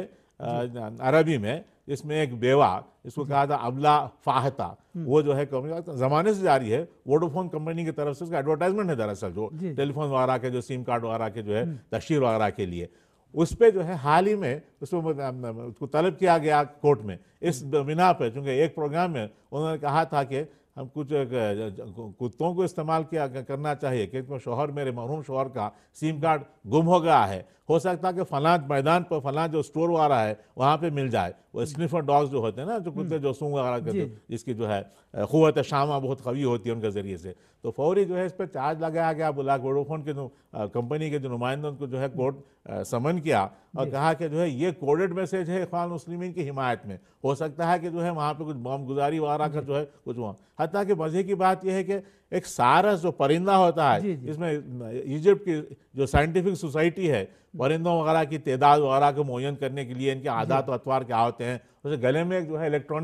C: अरबी में, इसमें एक बेवा, इसको कहा था अबला फाहता, वो जो है ज़माने से जारी है, वोडाफोन कंपनी की तरफ से उसका एडवर्टाइजमेंट है दरअसल, जो टेलीफोन वगैरह के जो सिम कार्ड वगैरह के जो है तशहीर वगैरह के लिए, उस पर जो है हाल ही में उसको उसको तलब किया गया कोर्ट में इस बिना पर, चूँकि एक प्रोग्राम में उन्होंने कहा था कि हम कुछ कुत्तों को इस्तेमाल किया करना चाहिए क्योंकि शोहर, मेरे मरहूम शोहर का सिम कार्ड गुम हो गया है, हो सकता है कि फलां मैदान पर फलां जो स्टोर आ रहा है वहाँ पे मिल जाए। वो स्निफर डॉग्स जो होते हैं ना, जो कुत्ते जो सूंघ वगैरह करते हैं, जिसकी जो है क़ुव्वत शामा बहुत कवी होती है उनके ज़रिए से, तो फौरी जो है इस पर चार्ज लगाया गया। बुला वोडाफोन के जो कंपनी के जो नुमाइंदों उनको जो है कोर्ट समन किया और कहा कि जो है ये कोडेड मैसेज है इख्वान मुस्लिमीन की हिमायत में, हो सकता है कि जो है वहाँ पर कुछ बम गुजारी वगैरह का जो है कुछ हुआ। हत्ता कि मज़े की बात यह है कि एक सारस जो परिंदा होता है, इसमें इजिप्ट की जो साइंटिफिक सोसाइटी है परिंदों वगैरह की तादाद वगैरह को मुयन करने के लिए इनके आदात व अतवार क्या होते हैं, उसे गले में एक जो है इलेक्ट्रॉनिक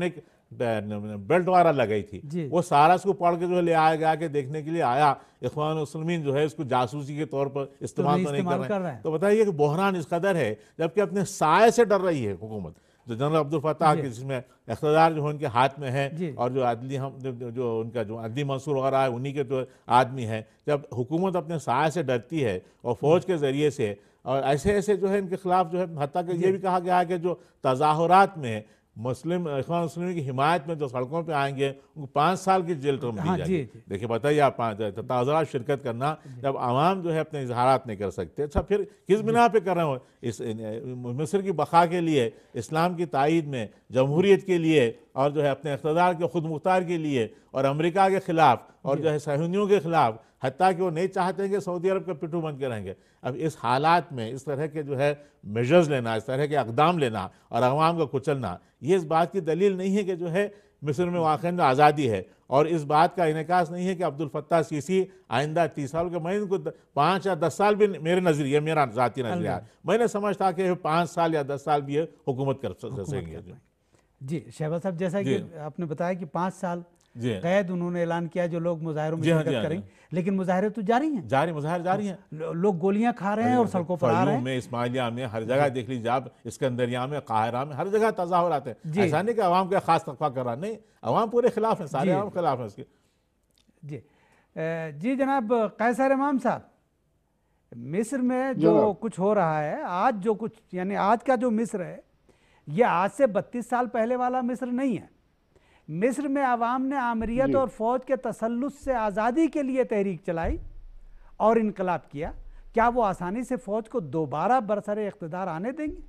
C: बेल्ट वगैरह लगाई थी, वो सारा इसको पढ़ के जो है ले आया गया के देखने के लिए आया, इख्वान मुस्लिमीन जो है इसको जासूसी के तौर पर इस्तेमाल तो नहीं कर रहे, कर रहे हैं। तो बताइए कि बहरान इस कदर है, जबकि अपने साये से डर रही है हुकूमत। जो जनरल अब्दुल फत्ताह के जिसमें इख्तियार जो है उनके हाथ में है, और जो अदली हम जो उनका जो अदली मंसूर वगैरह है उन्हीं के जो आदमी है, जब हुकूमत अपने साये से डरती है और फौज के ज़रिए से, और ऐसे ऐसे जो है इनके खिलाफ जो है, हत्ता कि ये भी कहा गया है कि जो तज़ाहुरात में मुस्लिम इख्वान मुस्लिमीन की हिमायत में जो सड़कों पे आएंगे उनको पाँच साल की जेल टर्म दी जाएगी। देखिए बताइए आप पाँच तज़ाहुरात शिरकत करना, जब आवाम जो है अपने इजहारात नहीं कर सकते, अच्छा फिर किस बिना पे कर रहे हो? इस मिस्र की बका के लिए, इस्लाम की तायीद में, जमहूरियत के लिए, और जो है अपने इक़्तिदार के खुद मुख्तार के लिए, और अमेरिका के ख़िलाफ़, और जो है सहूनियों के ख़िलाफ़, हत्ता कि वो नहीं चाहते कि सऊदी अरब के पिट्ठू बन के रहेंगे। अब इस हालात में इस तरह के जो है मेजर्स लेना, इस तरह के अकदाम लेना और अवाम को कुचलना, ये इस बात की दलील नहीं है कि जो है मिस्र में वाक़ई में आज़ादी है, और इस बात का इनकास नहीं है कि अब्दुल फत्ताह सीसी आइंदा तीस साल के, मैं इनको पाँच या दस साल भी, मेरे नज़रिए, मेरा ज़ाती नज़रिया, मैंने समझता कि पाँच साल या दस साल भी ये हुकूमत कर सकेंगे।
A: जी शहबाज साहब, जैसा कि आपने बताया कि पाँच साल कैद उन्होंने ऐलान किया जो लोग मुजाहिरों में शिरकत करेंगे, लेकिन मुजाहिरे तो जारी हैं,
C: जारी मुजाहिर जारी हैं,
A: लोग गोलियां खा रहे हैं और सड़कों पर आ रहे हैं।
C: में, इस्माइलिया में, हर जगह देख लीजिए आप, इस्कंदरिया में, काहिरा में, हर जगह तज़ाहुरात हैं। ऐसा नहीं कि अवाम का खास तकवा कर रहा, नहीं, अवाम पूरे खिलाफ है, सारे अवाम खिलाफ है उसके।
A: जी जी जनाब कैसर इमाम साहब, मिस्र में जो कुछ हो रहा है आज, जो कुछ यानी आज का जो मिस्र है, ये आज से बत्तीस साल पहले वाला मिस्र नहीं है। मिस्र में आवाम ने आमरीत और फौज के तसल्लुत से आज़ादी के लिए तहरीक चलाई और इनकलाब किया। क्या वो आसानी से फौज को दोबारा बरसरे इख्तिदार आने देंगे?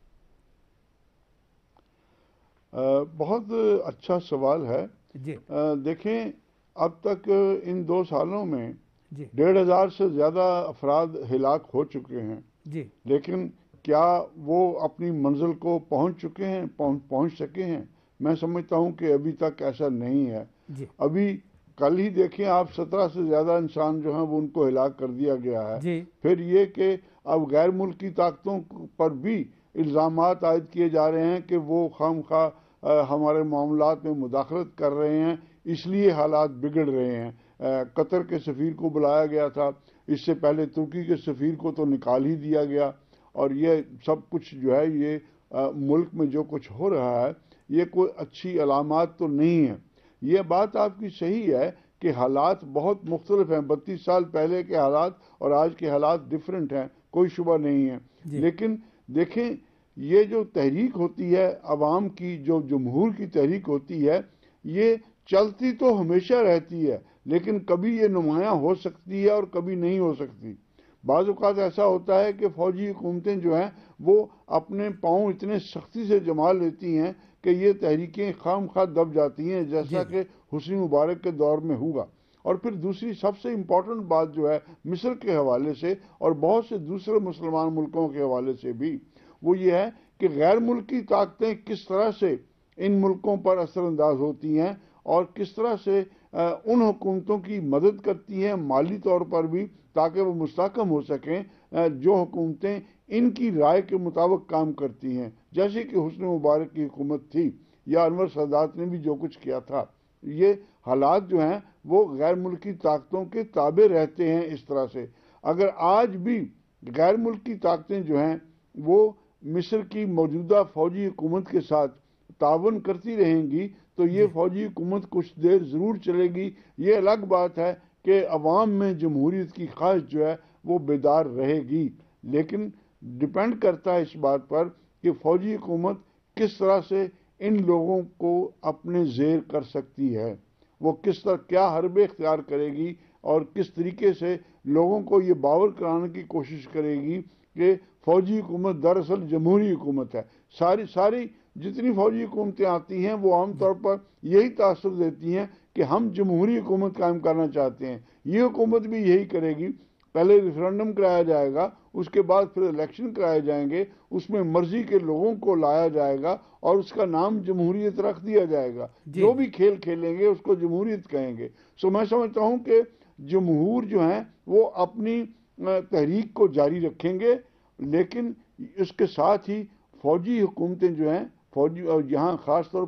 D: आ, बहुत अच्छा सवाल है जी। आ, देखें, अब तक इन दो सालों में डेढ़ हजार से ज़्यादा अफराद हिलाक हो चुके हैं जी, लेकिन क्या वो अपनी मंजिल को पहुंच चुके हैं, पहुंच पहुंच सके हैं? मैं समझता हूं कि अभी तक ऐसा नहीं है जी। अभी कल ही देखें आप, सत्रह से ज़्यादा इंसान जो हैं वो उनको हिलाक कर दिया गया है जी। फिर ये कि अब गैर मुल्की ताकतों पर भी इल्ज़ामात आयद किए जा रहे हैं कि वो खामखा हमारे मामलात में मुदाखलत कर रहे हैं, इसलिए हालात बिगड़ रहे हैं। कतर के सफ़ीर को बुलाया गया था, इससे पहले तुर्की के सफ़ीर को तो निकाल ही दिया गया, और ये सब कुछ जो है, ये आ, मुल्क में जो कुछ हो रहा है, ये कोई अच्छी अलामात तो नहीं है। ये बात आपकी सही है कि हालात बहुत मुख्तलिफ हैं, बत्तीस साल पहले के हालात और आज के हालात डिफरेंट हैं, कोई शुबा नहीं है। लेकिन देखें, ये जो तहरीक होती है अवाम की, जो जमहूर की तहरीक होती है, ये चलती तो हमेशा रहती है, लेकिन कभी ये नुमायाँ हो सकती है और कभी नहीं हो सकती। बाज़ औक़ात ऐसा होता है कि फ़ौजी हुकूमतें जो हैं वो अपने पाँव इतने सख्ती से जमा लेती हैं कि ये तहरीकें खाम खा दब जाती हैं, जैसा कि हुस्नी मुबारक के दौर में हुआ। और फिर दूसरी सबसे इम्पॉर्टेंट बात जो है मिस्र के हवाले से और बहुत से दूसरे मुसलमान मुल्कों के हवाले से भी, वो ये है कि गैर मुल्की ताकतें किस तरह से इन मुल्कों पर असरअंदाज होती हैं और किस तरह से उन हुकूमतों की मदद करती हैं माली तौर पर भी, ताकि वो मुस्तहकम हो सकें जो हुकूमतें इनकी राय के मुताबिक काम करती हैं, जैसे कि हुस्न मुबारक की हुकूमत थी या अनवर सादात ने भी जो कुछ किया था। ये हालात जो हैं वो गैर मुल्की ताकतों के ताबे रहते हैं। इस तरह से अगर आज भी गैर मुल्की ताकतें जो हैं वो मिस्र की मौजूदा फ़ौजी हुकूमत के साथ तावन करती रहेंगी तो ये फ़ौजी हुकूमत कुछ देर ज़रूर चलेगी। ये अलग बात है कि अवाम में जमहूरियत की ख्वाहिश जो है वो बेदार रहेगी, लेकिन डिपेंड करता है इस बात पर कि फ़ौजी हुकूमत किस तरह से इन लोगों को अपने ज़ेर कर सकती है, वो किस तरह क्या हरबे इख्तियार करेगी और किस तरीके से लोगों को ये बावर कराने की कोशिश करेगी कि फ़ौजी हुकूमत दरअसल जमहूरी हुकूमत है। सारी सारी जितनी फ़ौजी हुकूमतें आती हैं वो आमतौर पर यही तासुर देती हैं कि हम जमहूरी हुकूमत कायम करना चाहते हैं। ये हुकूमत भी यही करेगी, पहले रेफरेंडम कराया जाएगा, उसके बाद फिर इलेक्शन कराए जाएंगे, उसमें मर्जी के लोगों को लाया जाएगा और उसका नाम जमहूरियत रख दिया जाएगा। जो भी खेल खेलेंगे उसको जमहूरियत कहेंगे। सो मैं समझता हूँ कि जमहूर जो हैं वो अपनी तहरीक को जारी रखेंगे, लेकिन इसके साथ ही फ़ौजी हुकूमतें जो हैं, फौजी और यहाँ ख़ास तौर पर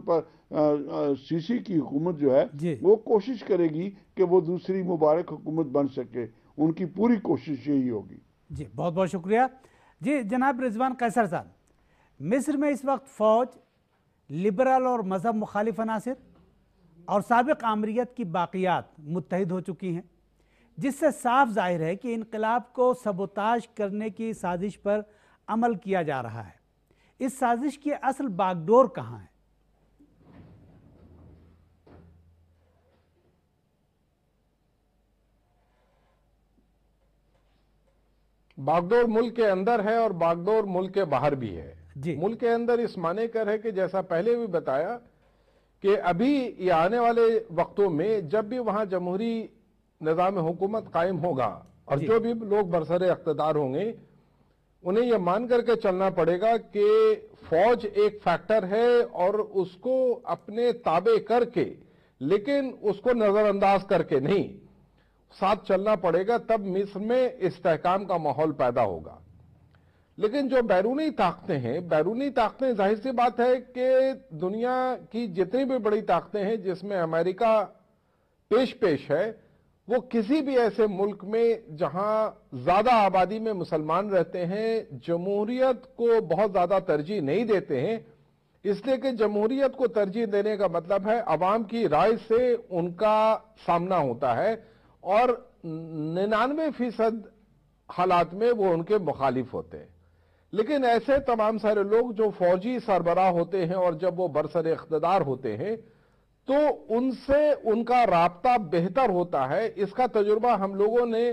D: सीसी की हुकूमत जो है वो कोशिश करेगी कि वो दूसरी मुबारक हुकूमत बन सके, उनकी पूरी कोशिश यही होगी।
A: जी बहुत बहुत शुक्रिया। जी जनाब रिजवान कैसर साहब, मिस्र में इस वक्त फ़ौज, लिबरल और मज़हब मुखालिफ अनासिर और साबिक़ आमरीत की बाक़ियात मुत्तहिद हो चुकी हैं, जिससे साफ जाहिर है कि इनकलाब को सबोताज करने की साजिश पर अमल किया जा रहा है। इस साजिश की असल बागडोर कहाँ है?
E: बागडोर मुल्क के अंदर है और बागडोर मुल्क के बाहर भी है। मुल्क के अंदर इस माने कर है कि जैसा पहले भी बताया कि अभी ये आने वाले वक्तों में जब भी वहां जमहूरी निज़ाम हुकूमत कायम होगा और जो भी लोग बरसरे इख्तिदार होंगे, उन्हें यह मान करके चलना पड़ेगा कि फौज एक फैक्टर है और उसको अपने ताबे करके, लेकिन उसको नजरअंदाज करके नहीं, साथ चलना पड़ेगा, तब मिस्र में इस्तेहकाम का माहौल पैदा होगा। लेकिन जो बैरूनी ताकतें हैं, बैरूनी ताकतें जाहिर सी बात है कि दुनिया की जितनी भी बड़ी ताकतें हैं जिसमें अमेरिका पेश पेश है, वो किसी भी ऐसे मुल्क में जहां ज्यादा आबादी में मुसलमान रहते हैं जमहूरियत को बहुत ज्यादा तरजीह नहीं देते हैं, इसलिए कि जमहूरियत को तरजीह देने का मतलब है अवाम की राय से उनका सामना होता है और निन्यानवे फीसद हालात में वो उनके मुखालिफ होते हैं। लेकिन ऐसे तमाम सारे लोग जो फौजी सरबराह होते हैं और जब वो बरसर इख्तिदार होते हैं तो उनसे उनका राब्ता बेहतर होता है। इसका तजुर्बा हम लोगों ने,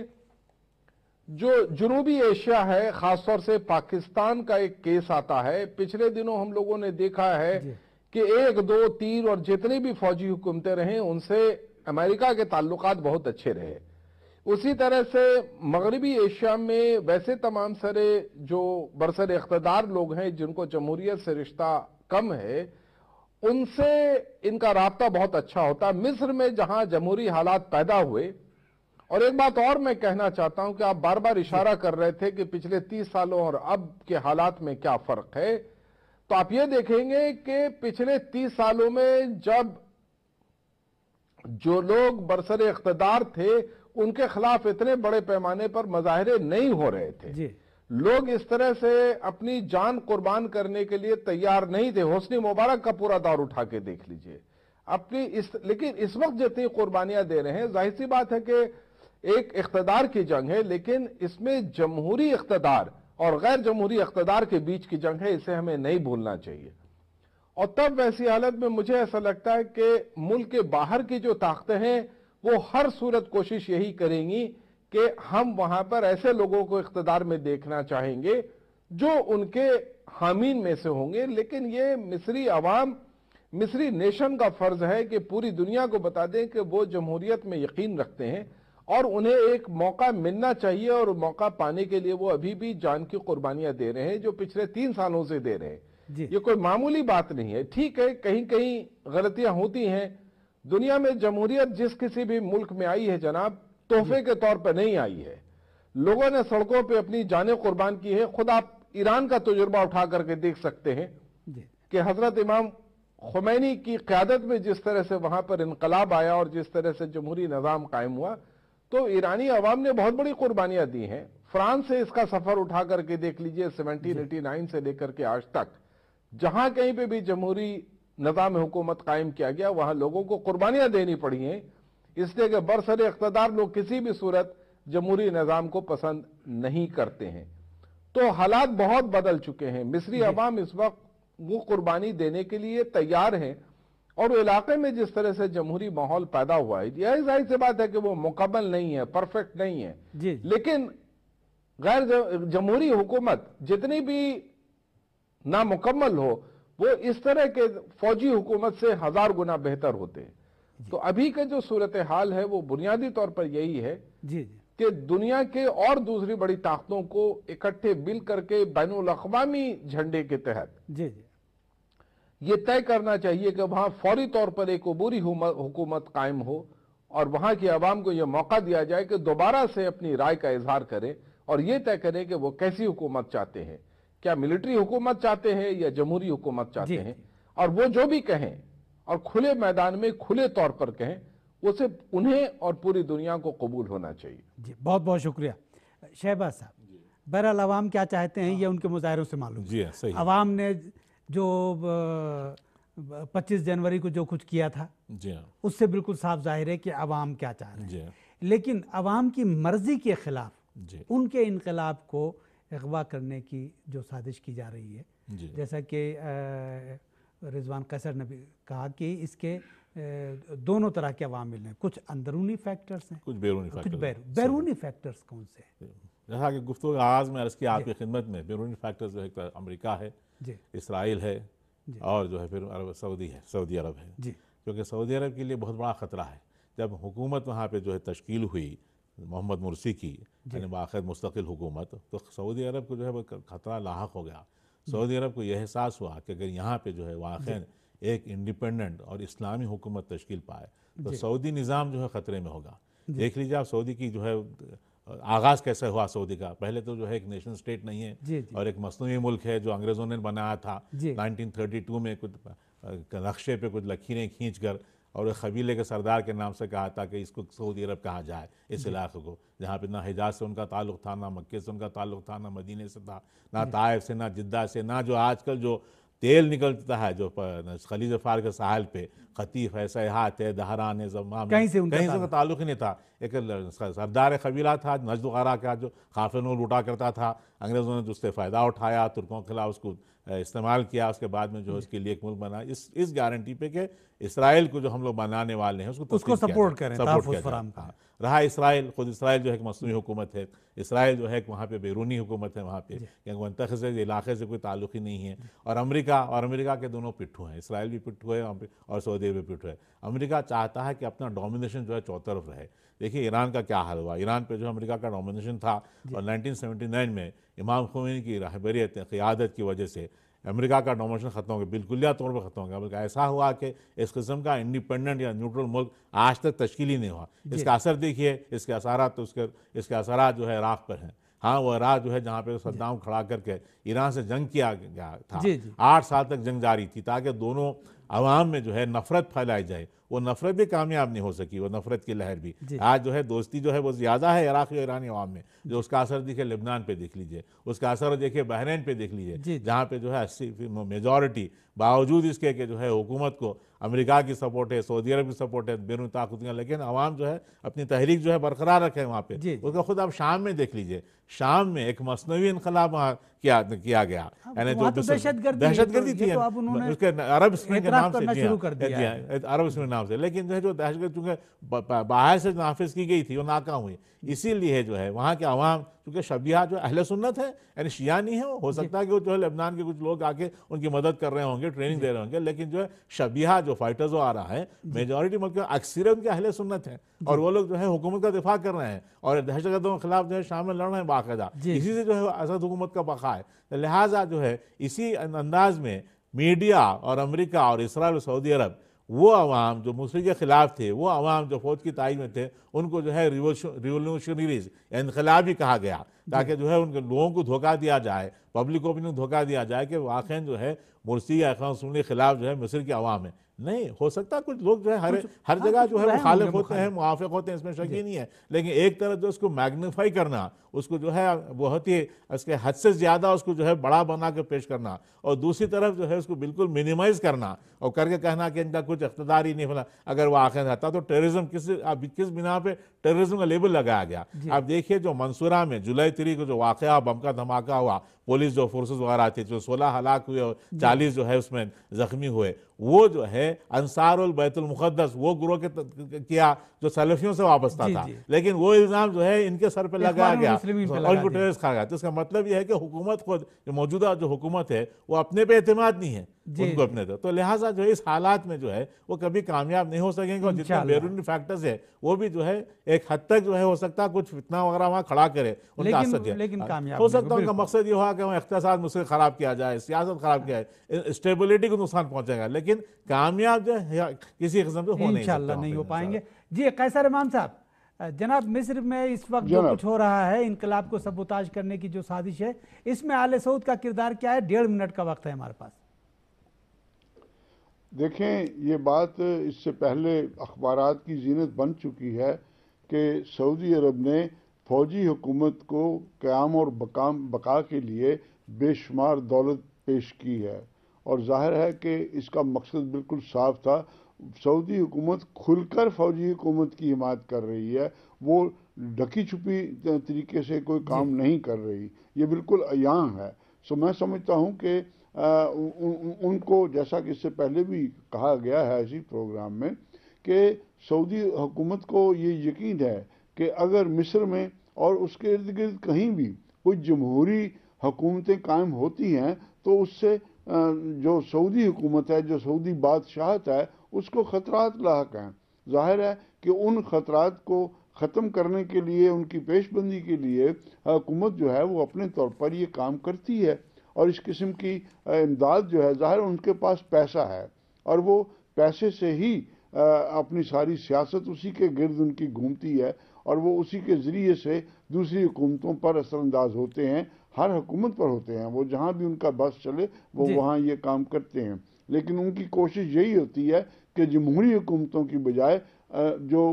E: जो जनूबी एशिया है, खासतौर से पाकिस्तान का एक केस आता है, पिछले दिनों हम लोगों ने देखा है कि एक दो तीन और जितनी भी फौजी हुकूमतें रहे उनसे अमेरिका के ताल्लुकात बहुत अच्छे रहे। उसी तरह से मगरबी एशिया में वैसे तमाम सारे जो बरसर इख्तिदार लोग हैं जिनको जमहूरियत से रिश्ता कम है, उनसे इनका राब्ता बहुत अच्छा होता। मिस्र में जहां जमहूरी हालात पैदा हुए, और एक बात और मैं कहना चाहता हूं कि आप बार बार इशारा कर रहे थे कि पिछले तीस सालों और अब के हालात में क्या फर्क है, तो आप ये देखेंगे कि पिछले तीस सालों में जब जो लोग बरसर इख्तिदार थे उनके खिलाफ इतने बड़े पैमाने पर मुजाहरे नहीं हो रहे थे जी। लोग इस तरह से अपनी जान कुर्बान करने के लिए तैयार नहीं थे। होस्नी मुबारक का पूरा दौर उठा के देख लीजिए अपनी इस, लेकिन इस वक्त जितनी कुर्बानियां दे रहे हैं, जाहिर सी बात है कि एक इख्तिदार की जंग है, लेकिन इसमें जमहूरी इख्तिदार और गैर जमहूरी इख्तिदार के बीच की जंग है, इसे हमें नहीं भूलना चाहिए। और तब वैसी हालत में मुझे ऐसा लगता है कि मुल्क के बाहर की जो ताकतें हैं वो हर सूरत कोशिश यही करेंगी कि हम वहां पर ऐसे लोगों को इख्तिदार में देखना चाहेंगे जो उनके हामीन में से होंगे। लेकिन ये मिस्री अवाम, मिस्री नेशन का फर्ज है कि पूरी दुनिया को बता दें कि वो जमहूरियत में यकीन रखते हैं और उन्हें एक मौका मिलना चाहिए, और मौका पाने के लिए वो अभी भी जान की कुर्बानियां दे रहे हैं, जो पिछले तीन सालों से दे रहे हैं। ये कोई मामूली बात नहीं है। ठीक है, कहीं कहीं गलतियां होती हैं। दुनिया में जमहूरियत जिस किसी भी मुल्क में आई है जनाब, तोहफे के तौर पर नहीं आई है। लोगों ने सड़कों पे अपनी जानें कुर्बान की है। खुद आप ईरान का तजुर्बा उठा करके देख सकते हैं कि हजरत इमाम खुमैनी की क़यादत में जिस तरह से वहां पर इनकलाब आया और जिस तरह से जमहूरी निज़ाम कायम हुआ, तो ईरानी अवाम ने बहुत बड़ी कुर्बानियां दी हैं। फ्रांस से इसका सफर उठा करके देख लीजिए, सेवनटीन एटी नाइन से लेकर के आज तक जहां कहीं पे भी जमहूरी निज़ाम हुकूमत कायम किया गया, वहां लोगों को कुर्बानियां देनी पड़ी हैं, इसलिए कि बरसर इख्तिदार लोग किसी भी सूरत जमहूरी निज़ाम को पसंद नहीं करते हैं। तो हालात बहुत बदल चुके हैं। मिस्री अवाम इस वक्त वो कुर्बानी देने के लिए तैयार हैं, और इलाके में जिस तरह से जमहूरी माहौल पैदा हुआ है, यह जाहिर सी बात है कि वो मुकम्मल नहीं है, परफेक्ट नहीं है जी। लेकिन गैर जमहूरी हुकूमत जितनी भी नामुकम्मल हो, वो इस तरह के फौजी हुकूमत से हजार गुना बेहतर होते हैं। तो अभी का जो सूरत हाल है वो बुनियादी तौर पर यही है जी जी। कि दुनिया के और दूसरी बड़ी ताकतों को इकट्ठे मिल करके बैनुल अक़वामी झंडे के तहत जी जी ये तय करना चाहिए कि वहां फौरी तौर पर एक अबूरी हुकूमत कायम हो, और वहां की आवाम को यह मौका दिया जाए कि दोबारा से अपनी राय का इजहार करें और ये तय करें कि वो कैसी हुकूमत चाहते हैं, क्या मिलिट्री हुकूमत चाहते हैं या जमहूरी हुकूमत चाहते हैं। और वो जो भी कहें और खुले मैदान में खुले तौर पर कहें, वो सिर्फ उन्हें और पूरी दुनिया को कबूल होना चाहिए।
A: जी बहुत बहुत शुक्रिया शहबाज साहब। बहरहाल अवाम क्या चाहते हैं ये उनके मुजाहरों से मालूम।
C: जी सही।
A: अवाम ने जो पच्चीस जनवरी को जो कुछ किया था
C: जी हाँ,
A: उससे बिल्कुल साफ जाहिर है कि अवाम क्या चाह रहे हैं। लेकिन अवाम की मर्जी के खिलाफ उनके इनकलाब को अगवा करने की जो साजिश की जा रही है, जैसा कि रिजवान कैसर ने भी कहा कि इसके दोनों तरह के अवामिल हैं, कुछ अंदरूनी फैक्टर्स हैं,
C: कुछ बैरूनी
A: कुछ
C: फैक्टर्स।
A: बैरू, बैरूनी फैक्टर्स कौन से हैं?
C: जैसा कि गुफ्तगू आगाज़ में अर्ज़ किया आपकी खिदमत में, बैरूनी फैक्टर्स जो है अमेरिका है, इसराइल है और जो है फिर अरब सऊदी है, सऊदी अरब है, क्योंकि सऊदी अरब के लिए बहुत बड़ा ख़तरा है। जब हुकूमत वहाँ पे जो है तश्कील हुई मोहम्मद मुर्सी की, यानी बाखिर मुस्तकिल हुकूमत, तो सऊदी अरब को जो है वो खतरा लाहक हो गया। सऊदी अरब को यह एहसास हुआ कि अगर यहाँ पे जो है वाक़ई एक इंडिपेंडेंट और इस्लामी हुकूमत तश्कील पाए तो सऊदी निज़ाम जो है ख़तरे में होगा। देख लीजिए आप सऊदी की जो है आगाज़ कैसे हुआ सऊदी का। पहले तो जो है एक नेशन स्टेट नहीं है जी जी। और एक मसनूई मुल्क है जो अंग्रेज़ों ने बनाया था नाइनटीन थर्टी टू में, कुछ नक्शे पे कुछ लकीरें खींच कर, और एक कबीले के सरदार के नाम से कहा था कि इसको सऊदी अरब कहा जाए, इस इलाके को, जहाँ पे ना हिजाज से उनका ताल्लुक़ था, ना मक्के से उनका ताल्लुक़ था, ना मदीने से था, ना ताइफ से, ना जिद्दा से, ना जो आजकल जो तेल निकलता है जो खलीज फार के साहिल पे, खतीफ है, सयाहत है, दहरान है, जमाम,
A: कहीं से उनका
C: कहीं से उनका ताल्लुक़ ही नहीं था। एक सरदार कबीला था नजद वगैरह का जो काफिलों लूटा करता था, अंग्रेज़ों ने उससे फ़ायदा उठाया, तुर्कों के खिलाफ उसको इस्तेमाल किया, उसके बाद में जो उसके लिए एक मुल्क बना, इस इस गारंटी पे कि इसराइल को जो हम लोग बनाने वाले हैं उसको
A: उसको सपोर्ट करें,
C: सपोर्ट करें। रहा इसराइल, खुद इसराइल जो है एक मसनूई हुकूमत है, इसराइल जो है वहाँ पे बैरूनी हुकूमत है, वहाँ पे क्योंकि मुंतखब से इलाके से कोई ताल्लुक़ ही नहीं है। और अमेरिका और अमेरिका के दोनों पिट्ठू हैं, इसराइल भी पिट्ठू है और सऊदी भी पिट्ठू है। अमेरिका चाहता है कि अपना डोमिनेशन जो है चौतरफ रहे। देखिए ईरान का क्या हाल हुआ, ईरान पे जो अमेरिका का डोमिनेशन था और नाइनटीन सेवेंटी नाइन में इमाम खुमैनी की रहबरियत क़ियादत की वजह से अमेरिका का डोमिनेशन ख़त्म हो गया, बिल्कुलिया तौर पर ख़त्म हो गया। बल्कि ऐसा हुआ कि इस किस्म का इंडिपेंडेंट या न्यूट्रल मुल्क आज तक तश्कील ही नहीं हुआ। इसका असर देखिए, इसके असरात तो उसके इसके असरात जो है इराक़ पर हैं। हाँ, वो इराक़ जो है जहाँ पे सद्दाम खड़ा करके ईरान से जंग किया गया था, आठ साल तक जंग जारी थी ताकि दोनों अवाम में जो है नफ़रत फैलाई जाए। वो नफ़रत भी कामयाब नहीं हो सकी, वो नफ़रत की लहर भी। आज जो है दोस्ती जो है वो ज़्यादा है इराक़ी और ईरानी अवाम में, जो उसका असर दिखे लेबनान पे देख लीजिए, उसका असर देखिए बहरीन पे देख लीजिए, जहाँ पे जो है अस्सी मेजॉरिटी बावजूद इसके कि जो है हुकूमत को अमेरिका की सपोर्ट है, सऊदी अरब की सपोर्ट है, बैरून ताकतियाँ, लेकिन अवाम जो है अपनी तहरीक जो है बरकरार रखे वहाँ पे। उसका खुद आप शाम में देख लीजिए, शाम में एक मसनवी इनकलाब वहाँ किया किया गया, यानी जो दहशतगर्दी थी उसके अरब स्प्रिंग के नाम से, अरब स्प्रिंग नाम से, लेकिन जो है जो दहशतगर्द चूँकि बाहर से नाफिज की गई थी वो नाकाम हुई। इसीलिए जो है वहाँ के अवाम चूँकि शबिया जो अहले सुन्नत है, यानी शिया नहीं है, हो सकता है कि वो जो है लेबनान के कुछ लोग आके उनकी मदद कर रहे होंगे, ट्रेनिंग दे रहे होंगे, लेकिन जो है शबिया जो फाइटर्स आ रहा है मेजॉरिटी मुल्क अक्सरियत उनके अहले सुन्नत है और वो लोग जो है हुकूमत का दिफा कर रहे हैं और दहशतगर्दों के खिलाफ जो है शामिल लड़ रहे हैं बाकायदा। इसी से जो है असद हुकूमत का बका है। लिहाजा जो है इसी अंदाज में मीडिया और अमेरिका और इसराइल और सऊदी अरब, वो अवाम जो मुर्सी के ख़िलाफ़ थे, वो अवाम जो फ़ौज की ताईद में थे, उनको जो है रिवोल्यूशनरीज इनकलाबी कहा गया ताकि जो है उनके लोगों को धोखा दिया जाए, पब्लिक ओपिनियन धोखा दिया जाए कि वाक़ई जो है मुर्सी या इख़वान मुस्लिमीन के खिलाफ जो है मिस्र की अवाम है। नहीं हो सकता, कुछ लोग जो है हर हर जगह जो है मुखालिफ होते हैं, मुआफ़िक होते हैं, इसमें शक ही नहीं है। लेकिन एक तरफ जो उसको मैग्नीफाई करना, उसको जो है बहुत ही उसके हद से ज़्यादा उसको जो है बड़ा बना के पेश करना, और दूसरी तरफ जो है उसको बिल्कुल मिनिमाइज़ करना और करके कहना कि इनका कुछ इख्तिदार ही नहीं बना। अगर वो आखिर रहता तो टेररिज्म किस किस बिना पे टेररिज्म का लेबल लगाया गया। आप देखिए जो मंसूरा में जुलाई तीन को जो वाक़या बम का धमाका हुआ, पुलिस जो फोर्सेस वगैरह थी, जो सोलह हलाक हुए और चालीस जो है उसमें जख्मी हुए, वो जो है अंसारुल बैतुल मुक़द्दस वो ग्रोह के किया जो सलफियों से वाबस्ता था, लेकिन वो इल्ज़ाम जो है इनके सर पर लगाया गया और इनको टेररिस्ट कहा गया। तो इसका मतलब यह है कि हुकूमत खुद जो मौजूदा जो हुकूमत है वो अपने पे एतमाद नहीं है उनको अपने तो, तो लिहाजा जो है इस हालात में जो है वो कभी कामयाब नहीं हो सकेंगे। और जितने बैरूनी फैक्टर्स है वो भी जो है एक हद तक जो है हो सकता है कुछ फितना वगैरह वहाँ खड़ा करे, उनका असर लेकिन हो सकता है उनका मकसद ये हुआ कि वहाँ इक़्तिसाद मुझसे ख़राब किया जाए, सियासत ख़राब किया जाए, स्टेबिलिटी को नुकसान पहुँचेगा, लेकिन कामयाब जो है किसी किस्म से हो नहीं सकता,
A: नहीं हो पाएंगे। जी कैसर इमाम साहब, जनाब मिस्र में इस वक्त जो कुछ हो रहा है, इनकलाब को सबूताज करने की जो साजिश है, इसमें आले सऊद का किरदार क्या है? डेढ़ मिनट का वक्त है हमारे पास।
D: देखें, ये बात इससे पहले अखबारात की जीनत बन चुकी है कि सऊदी अरब ने फौजी हुकूमत को क़याम और बकाम बका के लिए बेशुमार दौलत पेश की है, और जाहिर है कि इसका मकसद बिल्कुल साफ था। सऊदी हुकूमत खुलकर फौजी हुकूमत की हिमायत कर रही है, वो ढकी छुपी तरीके से कोई काम नहीं कर रही, ये बिल्कुल अयां है। सो मैं समझता हूँ कि उन, उनको, जैसा कि इससे पहले भी कहा गया है इसी प्रोग्राम में, कि सऊदी हुकूमत को ये यकीन है कि अगर मिस्र में और उसके इर्द गिर्द कहीं भी कोई जमहूरी हुकूमतें कायम होती हैं तो उससे जो सऊदी हुकूमत है, जो सऊदी बादशाहत है, उसको ख़तरात लाहक हैं। जाहिर है कि उन ख़तरात को ख़त्म करने के लिए, उनकी पेशबंदी के लिए हुकूमत जो है वो अपने तौर पर ये काम करती है, और इस किस्म की इमदाद जो है, ज़ाहिर उनके पास पैसा है और वो पैसे से ही अपनी सारी सियासत उसी के गिर्द उनकी घूमती है, और वो उसी के ज़रिए से दूसरी हुकूमतों पर असरअंदाज होते हैं, हर हुकूमत पर होते हैं। वो जहाँ भी उनका बस चले वो वहाँ ये काम करते हैं, लेकिन उनकी कोशिश यही होती है कि जमहूरी हुकूमतों की बजाय जो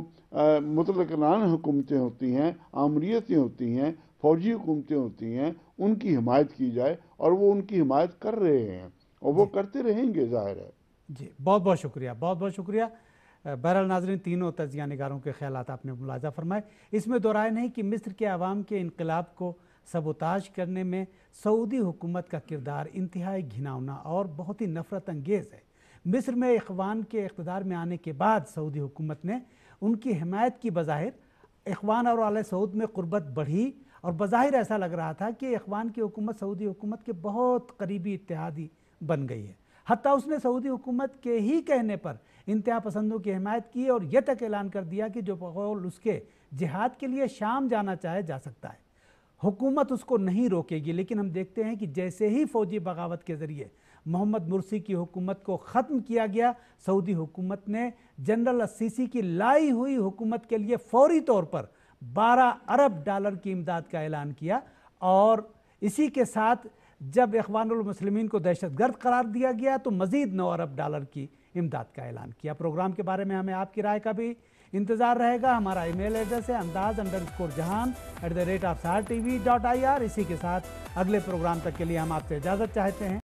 D: मुतलकनान हुकूमतें होती हैं, आमरीतें होती हैं, फौजी हुकूमतें होती हैं, उनकी हिमायत की जाए, और वो उनकी हिमायत कर रहे हैं और वो करते रहेंगे, जाहिर है।
A: जी, बहुत बहुत शुक्रिया, बहुत बहुत शुक्रिया। बहरहाल नाज़रीन, तीनों तजिया निगारों के ख्यालात आपने मुलाजा फरमाए। इसमें दो राय नहीं कि मिस्र के अवाम के इनकलाब को सबोताज करने में सऊदी हुकूमत का किरदार इंतहाई घिनौना और बहुत ही नफ़रत अंगेज़ है। मिस्र में इख़वान के इक़्तिदार में आने के बाद सऊदी हुकूमत ने उनकी हिमायत की बज़ाहिर इख़वान और आले सऊद में क़ुर्बत बढ़ी, और बज़ाहिर ऐसा लग रहा था कि इख़वान की हुकूमत सऊदी हुकूमत के बहुत करीबी इत्तेहादी बन गई है। हत्ता उसने सऊदी हुकूमत के ही कहने पर इंतहा पसंदों की हिमायत की और यह तक ऐलान कर दिया कि जो बगौल उसके जिहाद के लिए शाम जाना चाहे जा सकता है, हुकूमत उसको नहीं रोकेगी। लेकिन हम देखते हैं कि जैसे ही फ़ौजी बगावत के ज़रिए मोहम्मद मुर्सी की हुकूमत को ख़त्म किया गया, सऊदी हुकूमत ने जनरल अस्सीसी की लाई हुई हुकूमत के लिए फौरी तौर पर बारह अरब डॉलर की इमदाद का ऐलान किया, और इसी के साथ जब इख़वानुल मुस्लिमीन को दहशतगर्द करार दिया गया तो मज़ीद नौ अरब डॉलर की इमदाद का ऐलान किया। प्रोग्राम के बारे में हमें आपकी राय का भी इंतज़ार रहेगा। हमारा ईमेल एड्रेस है Andaz under score Jahan at the rate of Sahar T V dot I R. इसी के साथ अगले प्रोग्राम तक के लिए हम आपसे इजाज़त चाहते हैं।